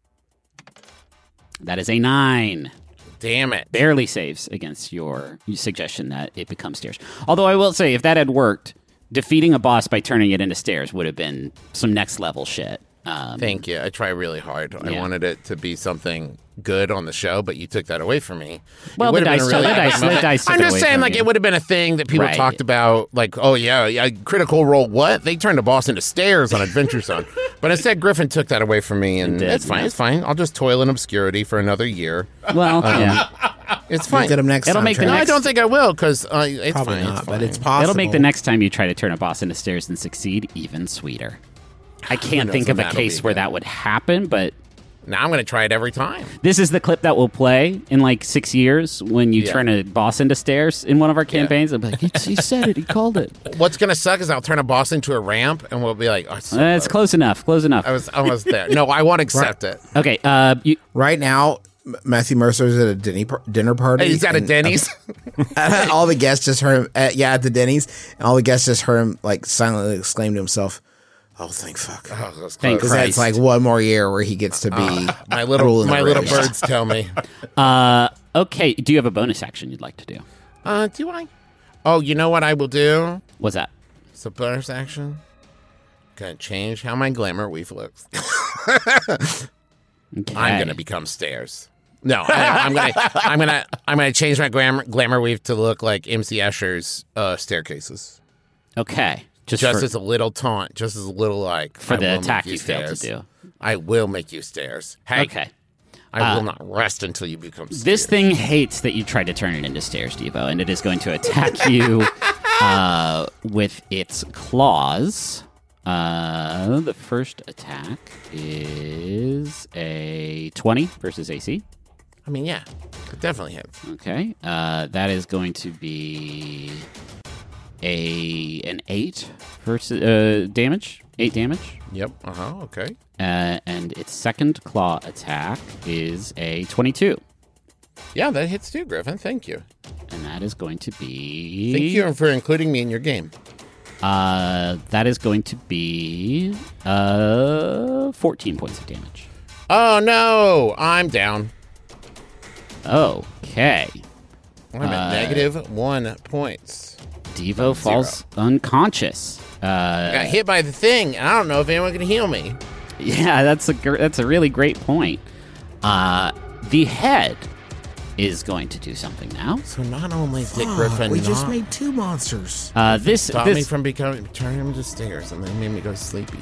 Speaker 1: That is a 9.
Speaker 2: Damn it.
Speaker 1: Barely saves against your suggestion that it becomes stairs. Although I will say, if that had worked, defeating a boss by turning it into stairs would have been some next level shit.
Speaker 2: Thank you. I try really hard. I
Speaker 1: Yeah.
Speaker 2: wanted it to be something good on the show, but you took that away from me.
Speaker 1: Well,
Speaker 2: It would
Speaker 1: the
Speaker 2: have been
Speaker 1: dice-
Speaker 2: a
Speaker 1: the
Speaker 2: really-
Speaker 1: dice- the dice took
Speaker 2: I'm
Speaker 1: it
Speaker 2: just
Speaker 1: away
Speaker 2: saying,
Speaker 1: from
Speaker 2: like,
Speaker 1: you.
Speaker 2: it would have been a thing that people
Speaker 1: Right.
Speaker 2: talked about, like, oh, yeah, Critical Role, what? They turned a boss into stairs on Adventure Zone. But instead, Griffin took that away from me, and
Speaker 1: did,
Speaker 2: it's fine.
Speaker 1: yeah.
Speaker 2: It's fine. I'll just toil in obscurity for another year.
Speaker 1: Well, yeah.
Speaker 2: It's fine.
Speaker 5: Get him next
Speaker 1: It'll
Speaker 5: time.
Speaker 1: make the
Speaker 5: Trey.
Speaker 2: No, I
Speaker 1: next-
Speaker 2: don't think I will, because it's
Speaker 5: Probably
Speaker 2: fine.
Speaker 5: not,
Speaker 2: It's
Speaker 5: but
Speaker 2: fine.
Speaker 5: it's possible.
Speaker 1: It'll make the next time you try to turn a boss into stairs and succeed even sweeter. I can't
Speaker 2: knows
Speaker 1: think
Speaker 2: when
Speaker 1: of a
Speaker 2: that'll
Speaker 1: case
Speaker 2: be
Speaker 1: where
Speaker 2: again.
Speaker 1: that would happen, but
Speaker 2: Now I'm going to try it every time.
Speaker 1: this is the clip that will play in like 6 years when you
Speaker 2: Yeah.
Speaker 1: turn a boss into stairs in one of our campaigns. I'll be like, he said it, he called it.
Speaker 2: What's going to suck is I'll turn a boss into a ramp, and we'll be like, oh, it's so
Speaker 1: It's close enough, close enough.
Speaker 2: I was almost there. No, I won't accept it.
Speaker 1: Okay, you,
Speaker 5: Right now, Matthew Mercer's at a dinner party.
Speaker 2: He's at a
Speaker 5: and-
Speaker 2: Denny's.
Speaker 5: all the guests just heard him. At the Denny's, and all the guests just heard him like silently exclaim to himself, "Oh, thank fuck!"
Speaker 2: Oh, that's
Speaker 1: Thank
Speaker 2: close.
Speaker 5: Because that's like one more year where he gets to be
Speaker 2: My little
Speaker 5: ruling the roost.
Speaker 2: birds tell me.
Speaker 1: okay, do you have a bonus action you'd like to do?
Speaker 2: Do I? Oh, you know what I will do?
Speaker 1: What's that?
Speaker 2: It's a bonus action. Gonna change how my glamour weave looks.
Speaker 1: Okay.
Speaker 2: I'm gonna become stairs. No, I'm gonna change my glamour weave to look like MC Escher's staircases.
Speaker 1: Okay,
Speaker 2: Just as a little taunt, just as a little like
Speaker 1: for
Speaker 2: I
Speaker 1: the
Speaker 2: will make
Speaker 1: attack
Speaker 2: you
Speaker 1: you failed to
Speaker 2: stairs.
Speaker 1: do.
Speaker 2: I will make you stairs. Hey,
Speaker 1: Okay.
Speaker 2: I will not rest until you become stairs.
Speaker 1: This thing hates that you tried to turn it into stairs, Devo, and it is going to attack you with its claws. The first attack is a 20 versus AC.
Speaker 2: I mean, yeah, it definitely hits.
Speaker 1: Okay. That is going to be an 8 versus damage. 8 damage.
Speaker 2: Yep. Okay.
Speaker 1: And its second claw attack is a 22.
Speaker 2: Yeah, that hits too, Griffin. Thank you.
Speaker 1: And that is going to be...
Speaker 2: Thank you for including me in your game.
Speaker 1: That is going to be 14 points of damage.
Speaker 2: Oh no, I'm down.
Speaker 1: Okay.
Speaker 2: I'm at negative 1 points.
Speaker 1: Devo falls unconscious.
Speaker 2: I got hit by the thing, and I don't know if anyone can heal me.
Speaker 1: Yeah, that's a really great point. The head is going to do something now.
Speaker 2: So not only did Griffin
Speaker 5: we
Speaker 2: not
Speaker 5: just made 2 monsters.
Speaker 2: stop me from turning him to stairs, and then made me go sleepy.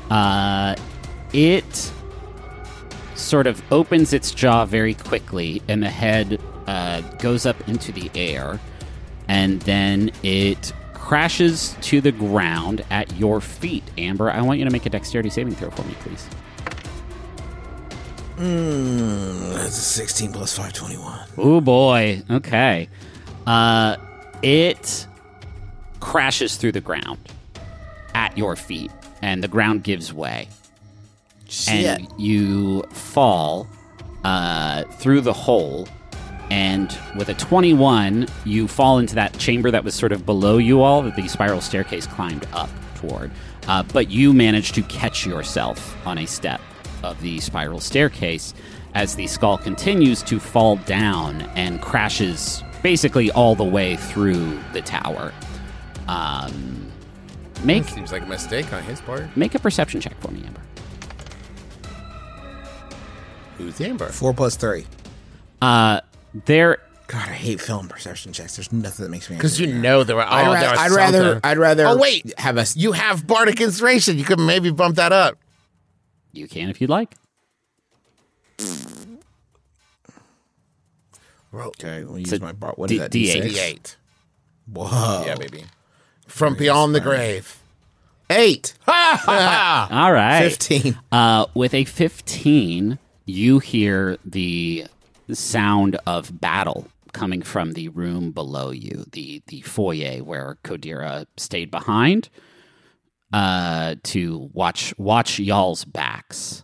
Speaker 1: It sort of opens its jaw very quickly, and the head goes up into the air, and then it crashes to the ground at your feet. Amber, I want you to make a dexterity saving throw for me, please.
Speaker 5: That's a 16 plus 5, 21.
Speaker 1: Oh boy. Okay. It crashes through the ground at your feet, and the ground gives way.
Speaker 5: Shit.
Speaker 1: And you fall through the hole, and with a 21, you fall into that chamber that was sort of below you all, that the spiral staircase climbed up toward. But you manage to catch yourself on a step of the spiral staircase as the skull continues to fall down and crashes basically all the way through the tower. Make
Speaker 2: Seems like a mistake on his part.
Speaker 1: a perception check for me, Amber.
Speaker 2: Who's Amber?
Speaker 5: 4 plus 3.
Speaker 1: There,
Speaker 5: God, I hate film perception checks. There's nothing that makes me
Speaker 2: Because
Speaker 5: angry.
Speaker 2: you know there were.
Speaker 5: I'd rather.
Speaker 2: Oh wait,
Speaker 5: have a.
Speaker 2: you have bardic inspiration. You could maybe bump that up.
Speaker 1: you can if you'd like.
Speaker 5: Okay, we'll use
Speaker 1: a
Speaker 5: my bar. What
Speaker 1: D-
Speaker 5: is that?
Speaker 1: D8.
Speaker 5: D6?
Speaker 2: D8.
Speaker 5: Whoa.
Speaker 2: Yeah, baby. From beyond the grave. 8.
Speaker 1: All right.
Speaker 5: 15.
Speaker 1: With a 15, you hear the sound of battle coming from the room below you, the foyer where Kodira stayed behind to watch y'all's backs.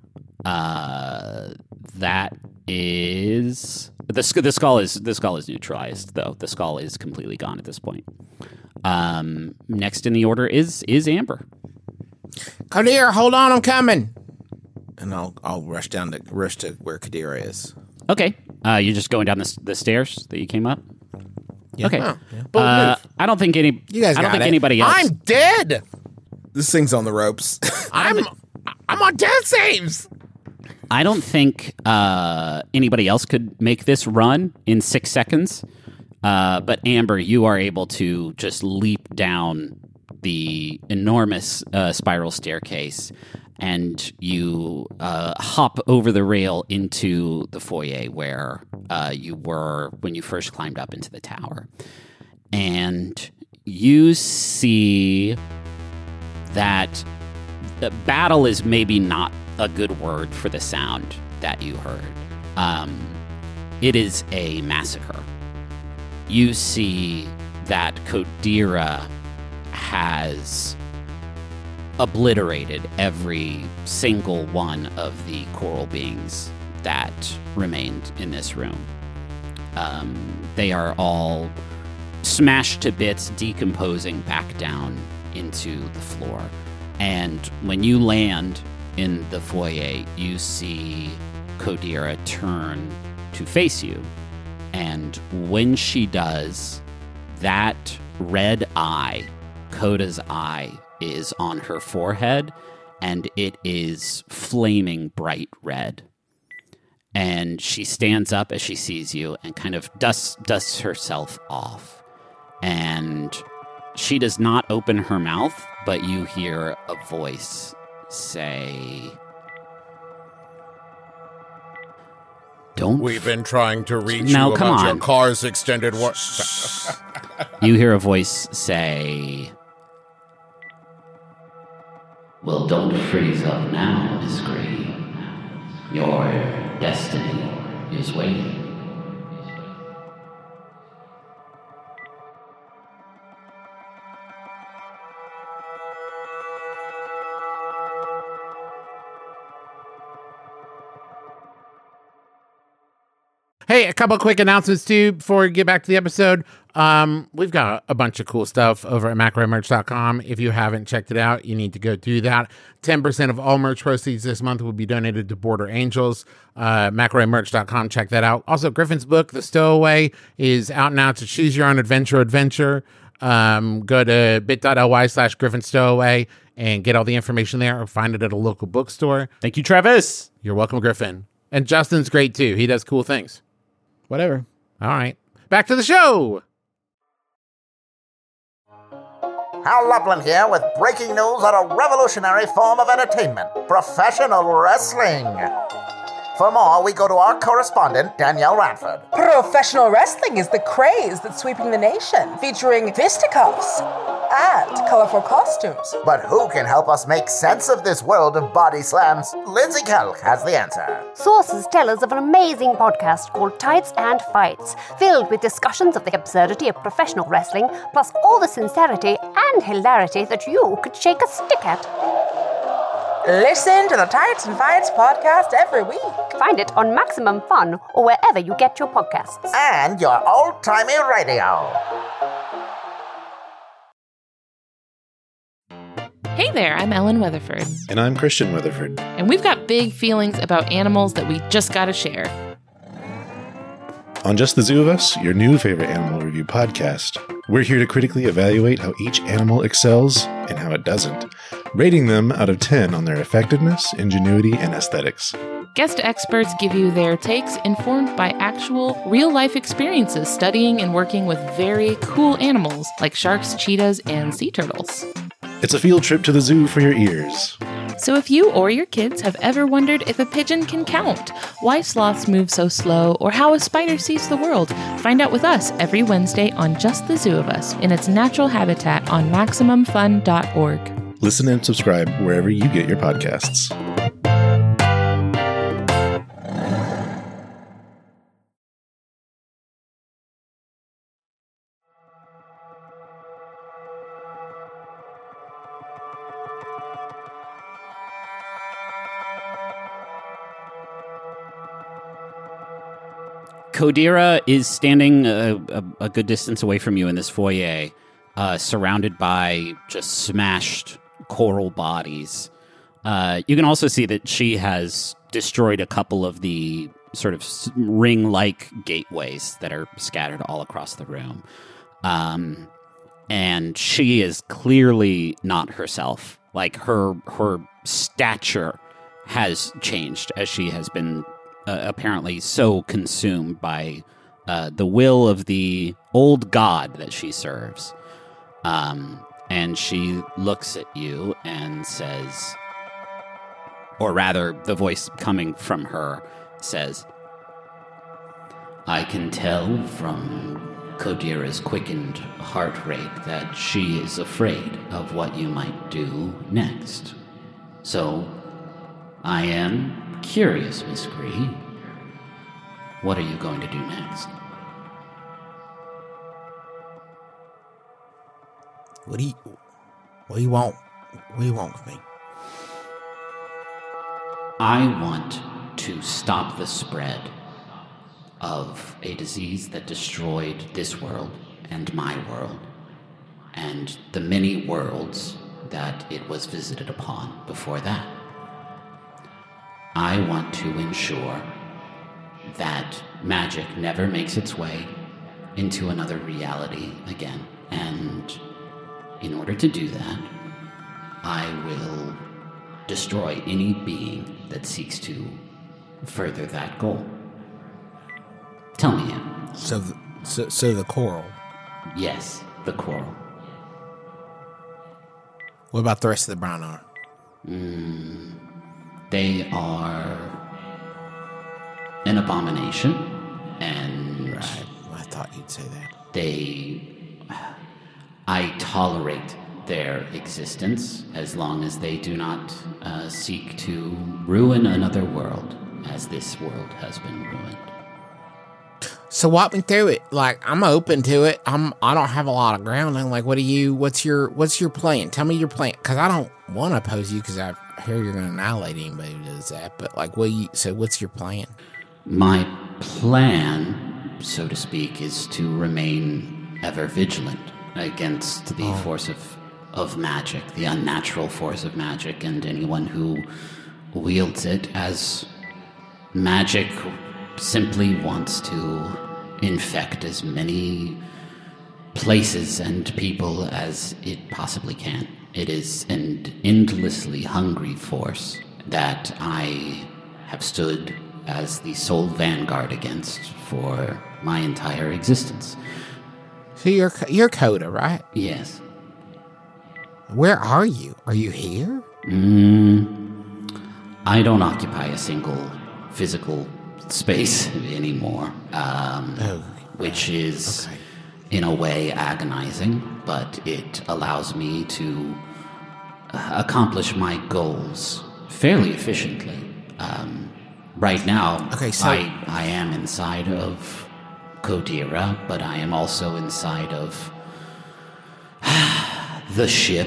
Speaker 1: That is the skull is neutralized, though. The skull is completely gone at this point. Next in the order is Amber.
Speaker 5: Kadir, hold on, I'm coming. And I'll rush to where Kadira is.
Speaker 1: Okay, you're just going down the stairs that you came up.
Speaker 5: Yeah.
Speaker 1: Okay,
Speaker 2: Bold move.
Speaker 1: I don't think
Speaker 5: You guys got it.
Speaker 1: anybody else.
Speaker 2: I'm dead.
Speaker 5: This thing's on the ropes.
Speaker 2: I I'm on death saves.
Speaker 1: I don't think anybody else could make this run in 6 seconds. But Amber, you are able to just leap down the enormous spiral staircase, and you hop over the rail into the foyer where you were when you first climbed up into the tower. And you see that the battle is maybe not a good word for the sound that you heard. It is a massacre. You see that Kodira has obliterated every single one of the coral beings that remained in this room. They are all smashed to bits, decomposing back down into the floor. And when you land in the foyer, you see Kodira turn to face you. And when she does, that red eye, Koda's eye, is on her forehead, and it is flaming bright red. And she stands up as she sees you and kind of dusts herself off. And she does not open her mouth, but you hear a voice say,
Speaker 2: We've been trying to reach
Speaker 1: Now,
Speaker 2: you
Speaker 1: come
Speaker 2: about
Speaker 1: on.
Speaker 2: your car's extended warranty.
Speaker 1: You hear a voice say, well, don't freeze up now, Miss Green. Your destiny is waiting.
Speaker 2: Hey, a couple quick announcements too before we get back to the episode. We've got a bunch of cool stuff over at macromerch.com. If you haven't checked it out, you need to go do that. 10% of all merch proceeds this month will be donated to Border Angels. Macromerch.com, check that out. Also, Griffin's book, The Stowaway, is out now to choose your own adventure. Go to bit.ly/GriffinStowaway and get all the information there, or find it at a local bookstore.
Speaker 6: Thank you, Travis.
Speaker 2: You're welcome, Griffin. And Justin's great too. He does cool things.
Speaker 6: Whatever.
Speaker 2: All right. Back to the show.
Speaker 7: Hal Lublin here with breaking news on a revolutionary form of entertainment, professional wrestling. For more, we go to our correspondent, Danielle Radford.
Speaker 8: Professional wrestling is the craze that's sweeping the nation, featuring fisticuffs and colorful costumes.
Speaker 7: But who can help us make sense of this world of body slams? Lindsay Kelk has the answer.
Speaker 9: Sources tell us of an amazing podcast called Tights and Fights, filled with discussions of the absurdity of professional wrestling, plus all the sincerity and hilarity that you could shake a stick at.
Speaker 8: Listen to the Tights and Fights podcast every week.
Speaker 9: Find it on Maximum Fun or wherever you get your podcasts.
Speaker 7: And your old-timey radio.
Speaker 10: Hey there, I'm Ellen Weatherford.
Speaker 11: And I'm Christian Weatherford.
Speaker 10: And we've got big feelings about animals that we just gotta share.
Speaker 11: On Just the Zoo of Us, your new favorite animal review podcast, we're here to critically evaluate how each animal excels and how it doesn't, rating them out of 10 on their effectiveness, ingenuity, and aesthetics.
Speaker 10: Guest experts give you their takes informed by actual, real-life experiences studying and working with very cool animals like sharks, cheetahs, and sea turtles.
Speaker 11: It's a field trip to the zoo for your ears.
Speaker 10: So if you or your kids have ever wondered if a pigeon can count, why sloths move so slow, or how a spider sees the world, find out with us every Wednesday on Just the Zoo of Us in its natural habitat on MaximumFun.org.
Speaker 11: Listen and subscribe wherever you get your podcasts.
Speaker 1: Kodira is standing a good distance away from you in this foyer, surrounded by just smashed coral bodies. You can also see that she has destroyed a couple of the sort of ring-like gateways that are scattered all across the room. And she is clearly not herself. Like her stature has changed as she has been apparently so consumed by the will of the old god that she serves. And she looks at you and says, or rather, the voice coming from her says, I can tell from Kodira's quickened heart rate that she is afraid of what you might do next. So, I am curious, Miss Gree. What are you going to do next?
Speaker 5: What do you want? What do you want with me?
Speaker 1: I want to stop the spread of a disease that destroyed this world and my world, and the many worlds that it was visited upon before that. I want to ensure that magic never makes its way into another reality again, and in order to do that, I will destroy any being that seeks to further that goal. Tell me it.
Speaker 5: So the coral.
Speaker 1: Yes, the coral.
Speaker 5: What about the rest of the Brionar?
Speaker 1: They are an abomination, and
Speaker 5: right. I thought you'd say that.
Speaker 1: I tolerate their existence as long as they do not seek to ruin another world, as this world has been ruined.
Speaker 5: So walk me through it. Like, I'm open to it. I don't have a lot of ground. I'm like, what's your plan? Tell me your plan. Because I don't want to oppose you because I hear you're going to annihilate anybody who does that. But like, what's your plan?
Speaker 1: My plan, so to speak, is to remain ever vigilant against the force of magic, the unnatural force of magic, and anyone who wields it, as magic simply wants to infect as many places and people as it possibly can. It is an endlessly hungry force that I have stood as the sole vanguard against for my entire existence.
Speaker 5: So you're Coda, right?
Speaker 1: Yes.
Speaker 5: Where are you? Are you here?
Speaker 1: I don't occupy a single physical space anymore, which is in a way agonizing, but it allows me to accomplish my goals fairly efficiently. Right now, I am inside of Kodira, but I am also inside of the ship.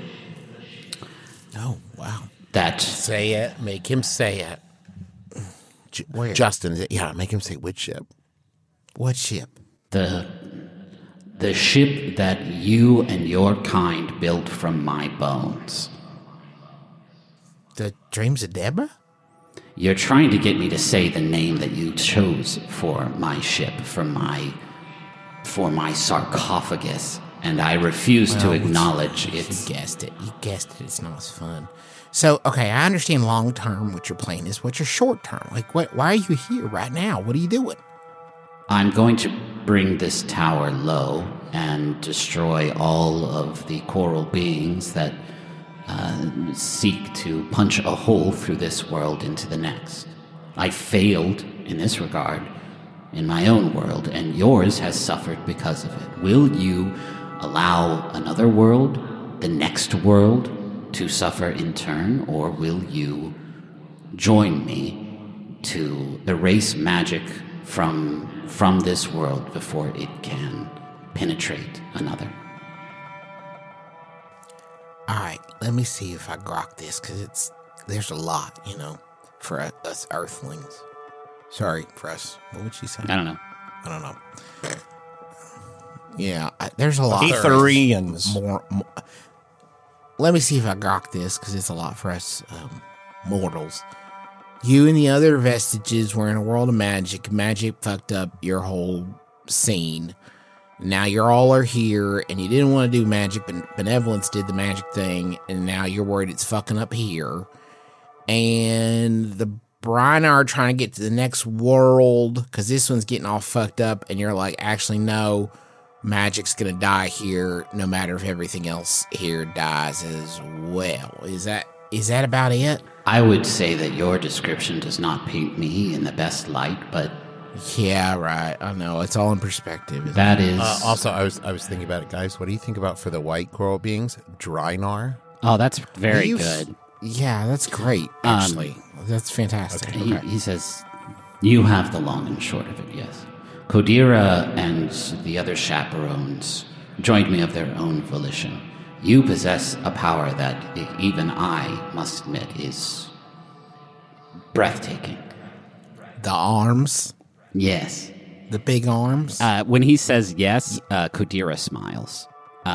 Speaker 5: Oh, wow.
Speaker 2: Say it. Make him say it.
Speaker 5: Where?
Speaker 2: Justin, yeah, make him say which ship.
Speaker 5: What ship?
Speaker 1: The ship that you and your kind built from my bones.
Speaker 5: The Dreams of Deborah?
Speaker 1: You're trying to get me to say the name that you chose for my ship, for my sarcophagus, and I refuse to acknowledge it's...
Speaker 5: You guessed it. It's not as fun. So, okay, I understand long term what your plan is. What's your short term? Like, why are you here right now? What are you doing?
Speaker 1: I'm going to bring this tower low and destroy all of the coral beings that seek to punch a hole through this world into the next. I failed in this regard in my own world, and yours has suffered because of it. Will you allow another world, the next world, to suffer in turn, or will you join me to erase magic from this world before it can penetrate another?
Speaker 5: All right, let me see if I grok this, because there's a lot, for us Earthlings. Sorry, for us. What would she say?
Speaker 1: I don't know.
Speaker 5: Yeah, there's a lot.
Speaker 4: Etherians.
Speaker 5: More. Let me see if I grok this, because it's a lot for us mortals. You and the other vestiges were in a world of magic. Magic fucked up your whole scene. Now you all are here, and you didn't want to do magic, but Benevolence did the magic thing, and now you're worried it's fucking up here. and the Brian are trying to get to the next world because this one's getting all fucked up, and you're like, actually, no, magic's gonna die here, no matter if everything else here dies as well. Is that about it?
Speaker 1: I would say that your description does not paint me in the best light, but
Speaker 5: yeah, right. I know it's all in perspective.
Speaker 1: That is
Speaker 2: also, I was thinking about it, guys. What do you think about for the white coral beings, Drynar?
Speaker 1: Oh, that's very good.
Speaker 5: Yeah, that's great. Actually, that's fantastic. Okay.
Speaker 1: He says, "You have the long and short of it. Yes, Kodira and the other chaperones joined me of their own volition. You possess a power that even I must admit is breathtaking.
Speaker 5: The arms."
Speaker 1: Yes.
Speaker 5: The big arms?
Speaker 1: When he says yes, Kodira smiles.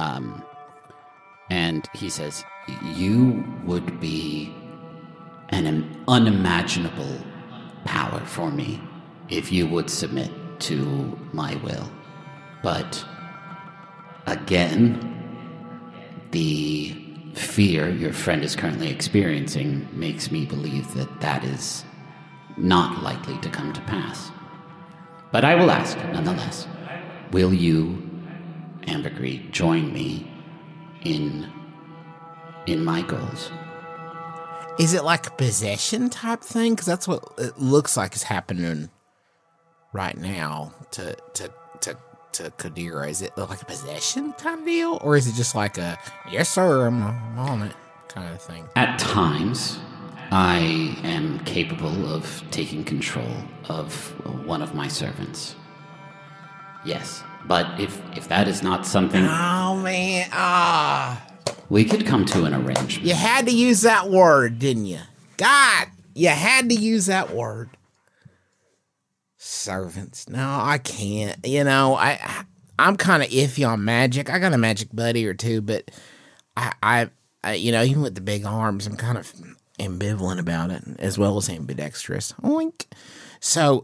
Speaker 1: And he says, you would be an unimaginable power for me if you would submit to my will. But, again, the fear your friend is currently experiencing makes me believe that that is not likely to come to pass. But I will ask, nonetheless, will you, Ambergris, join me in my goals?
Speaker 5: Is it like a possession type thing? Because that's what it looks like is happening right now to Kodira. Is it like a possession kind of deal? Or is it just like a, yes, sir, I'm on it kind of thing?
Speaker 1: At times, I am capable of taking control of one of my servants. Yes, but if that is not something...
Speaker 5: Oh, man,
Speaker 1: we could come to an arrangement.
Speaker 5: You had to use that word, didn't you? God, you had to use that word. Servants. No, I can't. You know, I'm kind of iffy on magic. I got a magic buddy or two, but I you know, even with the big arms, I'm kind of ambivalent about it, as well as ambidextrous. Oink. So,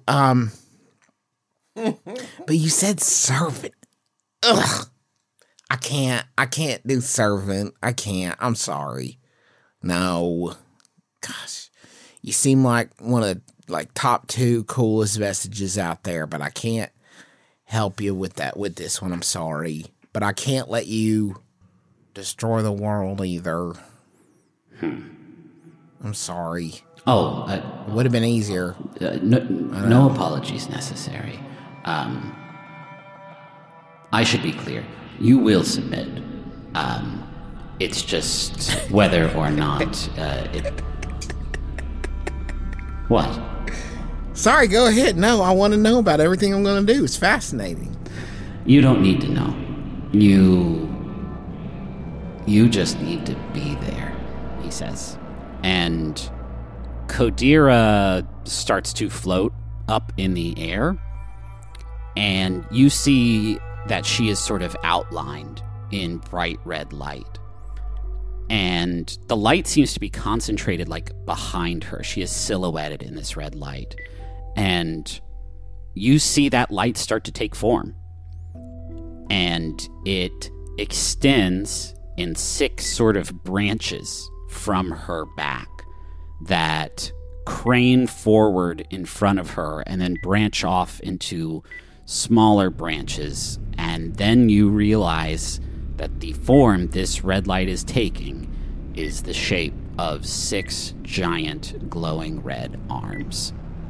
Speaker 5: but you said servant. Ugh. I can't do servant. I can't. I'm sorry. No. Gosh. You seem like one of the top 2 coolest vestiges out there, but I can't help you with this one. I'm sorry. But I can't let you destroy the world either. I'm sorry.
Speaker 1: Oh,
Speaker 5: it would have been easier.
Speaker 1: No apologies necessary. I should be clear. You will submit. It's just whether or not What?
Speaker 5: Sorry, go ahead. No, I want to know about everything I'm going to do. It's fascinating.
Speaker 1: You don't need to know. You just need to be there, he says. And Kodira starts to float up in the air, and you see that she is sort of outlined in bright red light. And the light seems to be concentrated behind her. She is silhouetted in this red light. And you see that light start to take form. And it extends in 6 sort of branches from her back that crane forward in front of her and then branch off into smaller branches. And then you realize that the form this red light is taking is the shape of 6 giant glowing red arms.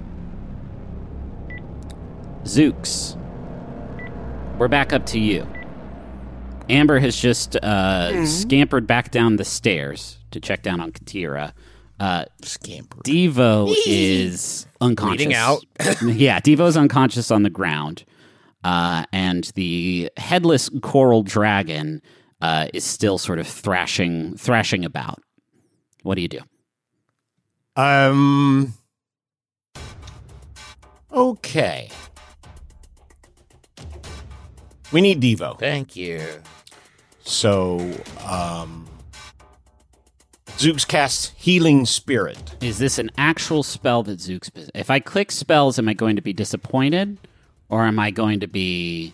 Speaker 1: Zooks, we're back up to you. Amber has just scampered back down the stairs to check down on Katira. Devo is unconscious.
Speaker 4: Bleeding out.
Speaker 1: Yeah, Devo is unconscious on the ground. And the headless coral dragon is still sort of thrashing about. What do you do?
Speaker 4: Okay. We need Devo.
Speaker 2: Thank you.
Speaker 4: So, Zooks casts Healing Spirit.
Speaker 1: Is this an actual spell that Zooks... If I click spells, am I going to be disappointed? Or am I going to be...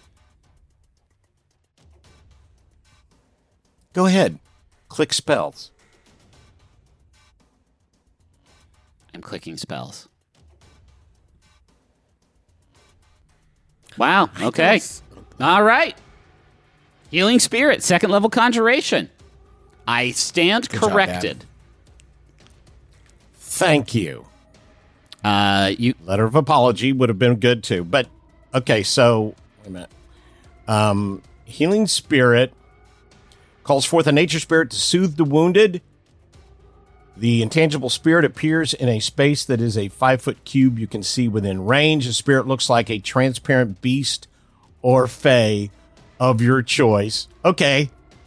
Speaker 4: Go ahead. Click spells.
Speaker 1: I'm clicking spells. Wow. Okay. All right. Healing Spirit, second level conjuration. I stand corrected.
Speaker 4: Thank you.
Speaker 1: You
Speaker 4: letter of apology would have been good too. But okay, so wait a minute. Healing Spirit calls forth a nature spirit to soothe the wounded. The intangible spirit appears in a space that is a 5-foot cube you can see within range. The spirit looks like a transparent beast or fae of your choice. Okay.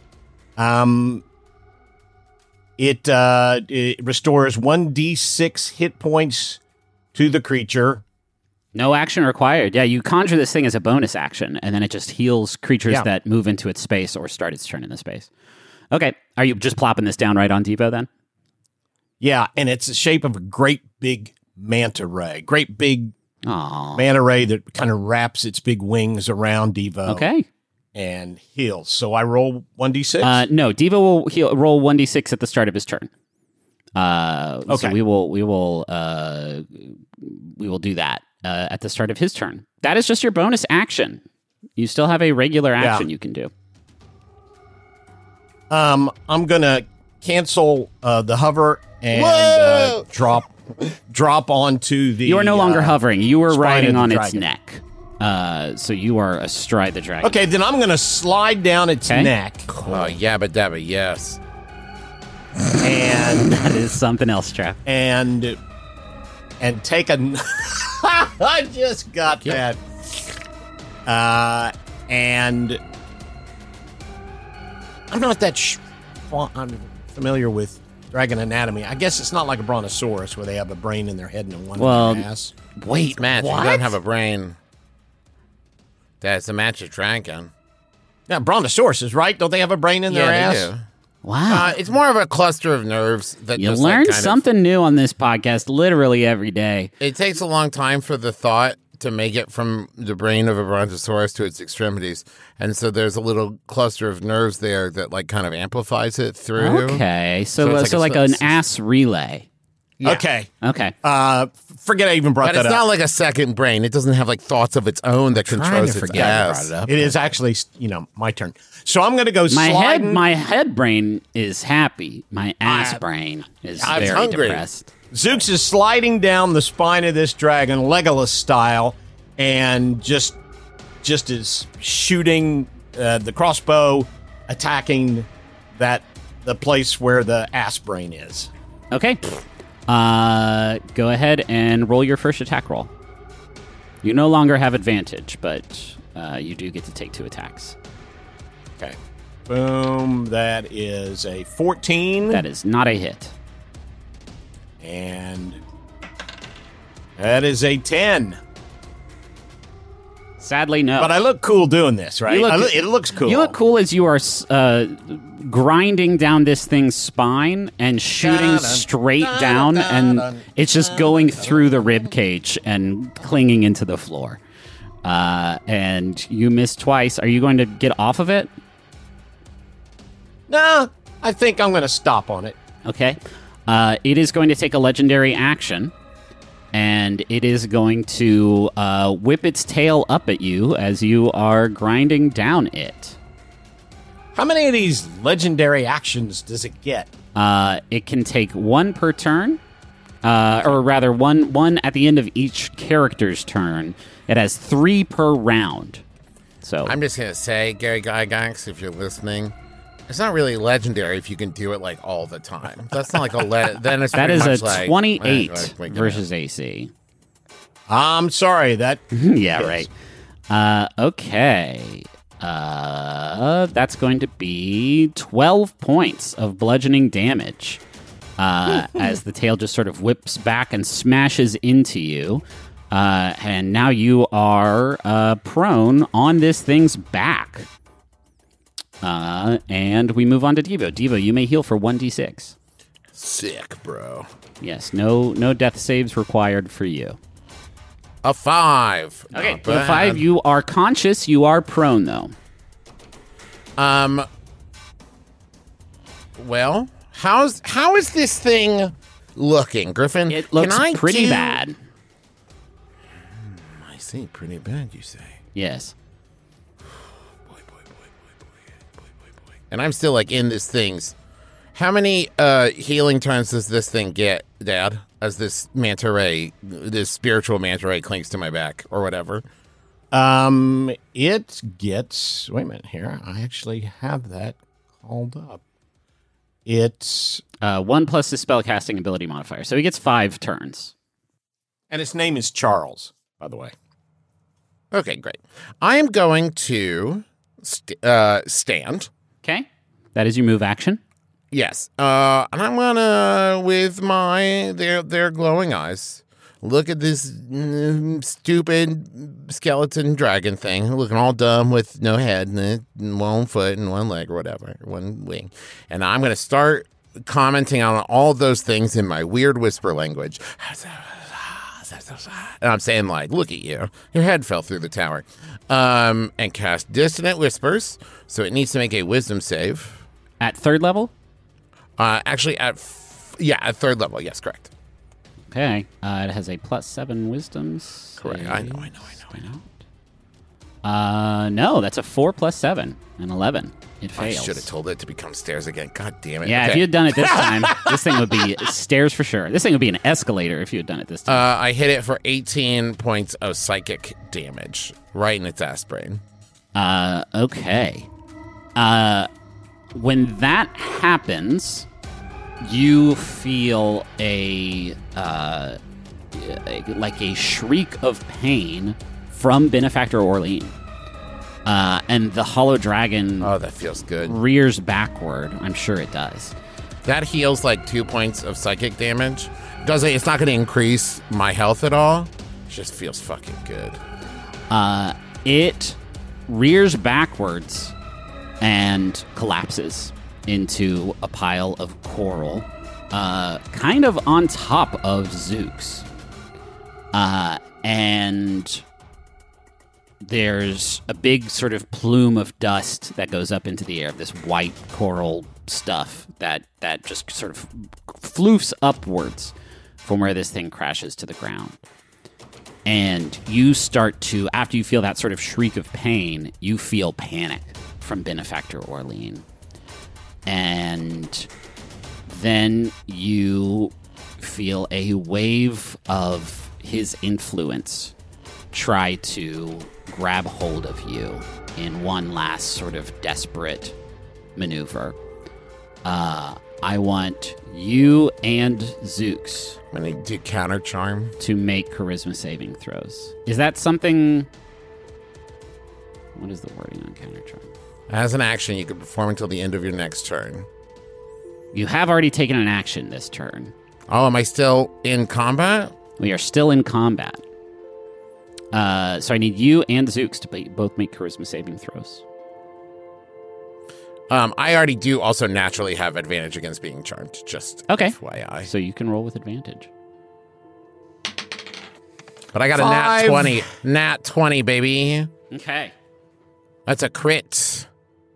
Speaker 4: It restores 1d6 hit points to the creature.
Speaker 1: No action required. Yeah, you conjure this thing as a bonus action, and then it just heals creatures that move into its space or start its turn in the space. Okay. Are you just plopping this down right on Devo then?
Speaker 4: Yeah, and it's the shape of a great big manta ray. Great big manta ray that kind of wraps its big wings around Devo.
Speaker 1: Okay.
Speaker 4: And heals. So I roll 1d6?
Speaker 1: No, Devo will roll 1d6 at the start of his turn. Okay. So we will do that at the start of his turn. That is just your bonus action. You still have a regular action you can do.
Speaker 4: I'm gonna cancel the hover and drop onto the.
Speaker 1: You are no longer hovering. You are riding on its neck. So you are astride the dragon.
Speaker 4: Okay, then I'm gonna slide down its neck.
Speaker 2: Oh, yabba dabba, yes.
Speaker 4: And
Speaker 1: that is something else, Trav.
Speaker 4: And take a. I just got that. And I'm not that. I'm familiar with dragon anatomy. I guess it's not like a brontosaurus where they have a brain in their head and one in their ass.
Speaker 2: Wait, Matt, you don't have a brain. That's a match of dragon.
Speaker 4: Yeah, brontosauruses, right? Don't they have a brain in their ass?
Speaker 2: They do.
Speaker 1: Wow.
Speaker 2: It's more of a cluster of nerves. That
Speaker 1: you
Speaker 2: just,
Speaker 1: learn something new on this podcast literally every day.
Speaker 2: It takes a long time for the thought to make it from the brain of a brontosaurus to its extremities. And so there's a little cluster of nerves there that like kind of amplifies it through.
Speaker 1: Okay. So like an ass relay.
Speaker 2: Yeah.
Speaker 4: Okay.
Speaker 2: Forget I even brought
Speaker 4: that up.
Speaker 2: But it's not like a second brain. It doesn't have like thoughts of its own that controls its ass.
Speaker 4: It is actually, my turn. So I'm going to go sliding.
Speaker 1: My head brain is happy. My ass brain is very
Speaker 2: hungry.
Speaker 1: depressed.
Speaker 4: Zooks is sliding down the spine of this dragon, Legolas style, and just is shooting the crossbow, attacking the place where the ass brain is.
Speaker 1: Okay. Go ahead and roll your first attack roll. You no longer have advantage, but you do get to take 2 attacks.
Speaker 4: Okay. Boom. That is a 14.
Speaker 1: That is not a hit.
Speaker 4: And that is a 10.
Speaker 1: Sadly, no.
Speaker 4: But I look cool doing this, right? It looks cool.
Speaker 1: You look cool as you are grinding down this thing's spine and shooting straight down, and it's just going through the rib cage and clinging into the floor. And you missed twice. Are you going to get off of it?
Speaker 4: No, I think I'm going to stop on it.
Speaker 1: Okay. It is going to take a legendary action, and it is going to whip its tail up at you as you are grinding down it.
Speaker 4: How many of these legendary actions does it get?
Speaker 1: It can take 1 per turn, or rather one at the end of each character's turn. It has 3 per round. So
Speaker 2: I'm just going to say, Gary Gygax, if you're listening, it's not really legendary if you can do it like all the time. That's not like a then it's
Speaker 1: that is a
Speaker 2: like,
Speaker 1: 28 versus AC.
Speaker 4: I'm sorry that.
Speaker 1: Yeah, right. Okay. That's going to be 12 points of bludgeoning damage as the tail just sort of whips back and smashes into you. And now you are prone on this thing's back. And we move on to Devo. Devo, you may heal for 1d6.
Speaker 2: Sick, bro.
Speaker 1: Yes, no death saves required for you.
Speaker 2: A 5.
Speaker 1: Okay, with a 5, you are conscious. You are prone, though.
Speaker 2: Well, how is this thing looking, Griffin?
Speaker 1: It looks
Speaker 2: can I
Speaker 1: pretty bad.
Speaker 2: I see. Pretty bad, you say?
Speaker 1: Yes.
Speaker 2: Boy. And I'm still like in this thing's. How many healing turns does this thing get, Dad? As this manta ray, this spiritual manta ray clings to my back or whatever.
Speaker 4: It gets. Wait a minute here. I actually have that called up. It's
Speaker 1: 1 plus the spellcasting ability modifier. So he gets 5 turns.
Speaker 4: and its name is Charles, by the way.
Speaker 2: Okay, great. I am going to stand.
Speaker 1: Okay. That is your move action.
Speaker 2: Yes. And I'm gonna, with my their glowing eyes, look at this stupid skeleton dragon thing, looking all dumb with no head and one foot and one leg or whatever, one wing. And I'm gonna start commenting on all those things in my weird whisper language. And I'm saying, like, look at you. Your head fell through the tower. And cast Dissonant Whispers. So it needs to make a wisdom save.
Speaker 1: At 3rd level?
Speaker 2: Actually, at third level. Yes, correct.
Speaker 1: Okay. It has a +7 wisdoms.
Speaker 2: Correct. I know.
Speaker 1: No, that's a 4 + 7, an 11. It fails.
Speaker 2: I should have told it to become stairs again. God damn it.
Speaker 1: Yeah,
Speaker 2: okay.
Speaker 1: if you had done it this time, this thing would be stairs for sure. This thing would be an escalator if you had done it this time.
Speaker 2: I hit it for 18 points of psychic damage right in its ass brain.
Speaker 1: Okay. When that happens, you feel a shriek of pain from Benefactor Orlean. And the hollow dragon
Speaker 2: that feels good.
Speaker 1: Rears backward. I'm sure it does.
Speaker 2: That heals like 2 points of psychic damage. It's not going to increase my health at all. It just feels fucking good.
Speaker 1: It rears backwards and collapses into a pile of coral, kind of on top of Zooks. And there's a big sort of plume of dust that goes up into the air, this white coral stuff that just sort of floofs upwards from where this thing crashes to the ground. And you start to, after you feel that sort of shriek of pain, you feel panic from Benefactor Orlean. And then you feel a wave of his influence try to grab hold of you in one last sort of desperate maneuver. I want you and Zooks.
Speaker 2: I'm going to do counter charm
Speaker 1: to make charisma saving throws. Is that something? What is the wording on counter charm?
Speaker 2: As an action, you can perform until the end of your next turn.
Speaker 1: You have already taken an action this turn.
Speaker 2: Oh, am I still in combat?
Speaker 1: We are still in combat. So I need you and Zooks to both make charisma saving throws.
Speaker 2: I already do also naturally have advantage against being charmed, just
Speaker 1: okay.
Speaker 2: FYI.
Speaker 1: So you can roll with advantage.
Speaker 2: But I got 5. A nat 20. Nat 20, baby.
Speaker 1: Okay.
Speaker 2: That's a crit.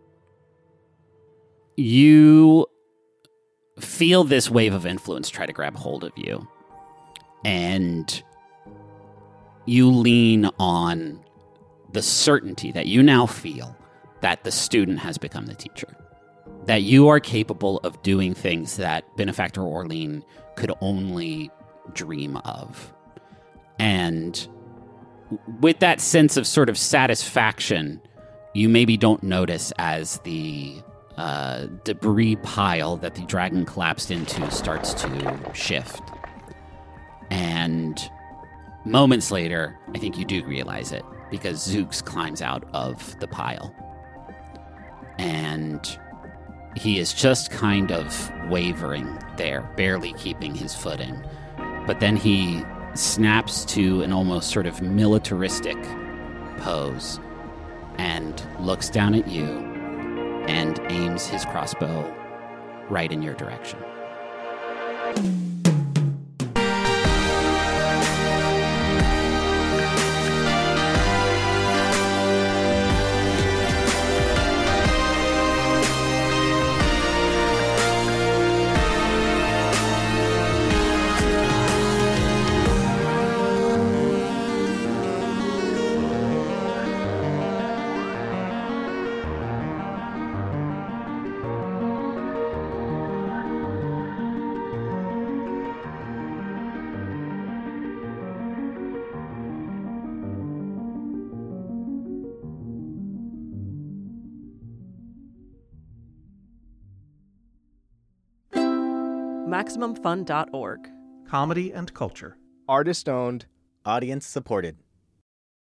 Speaker 1: You feel this wave of influence try to grab hold of you. And you lean on the certainty that you now feel that the student has become the teacher. That you are capable of doing things that Benefactor Orlean could only dream of. And with that sense of sort of satisfaction, you maybe don't notice as the debris pile that the dragon collapsed into starts to shift. And moments later, I think you do realize it, because Zooks climbs out of the pile. And he is just kind of wavering there, barely keeping his footing. But then he snaps to an almost sort of militaristic pose and looks down at you and aims his crossbow right in your direction.
Speaker 12: MaximumFun.org.
Speaker 13: Comedy and culture.
Speaker 14: Artist owned.
Speaker 15: Audience supported.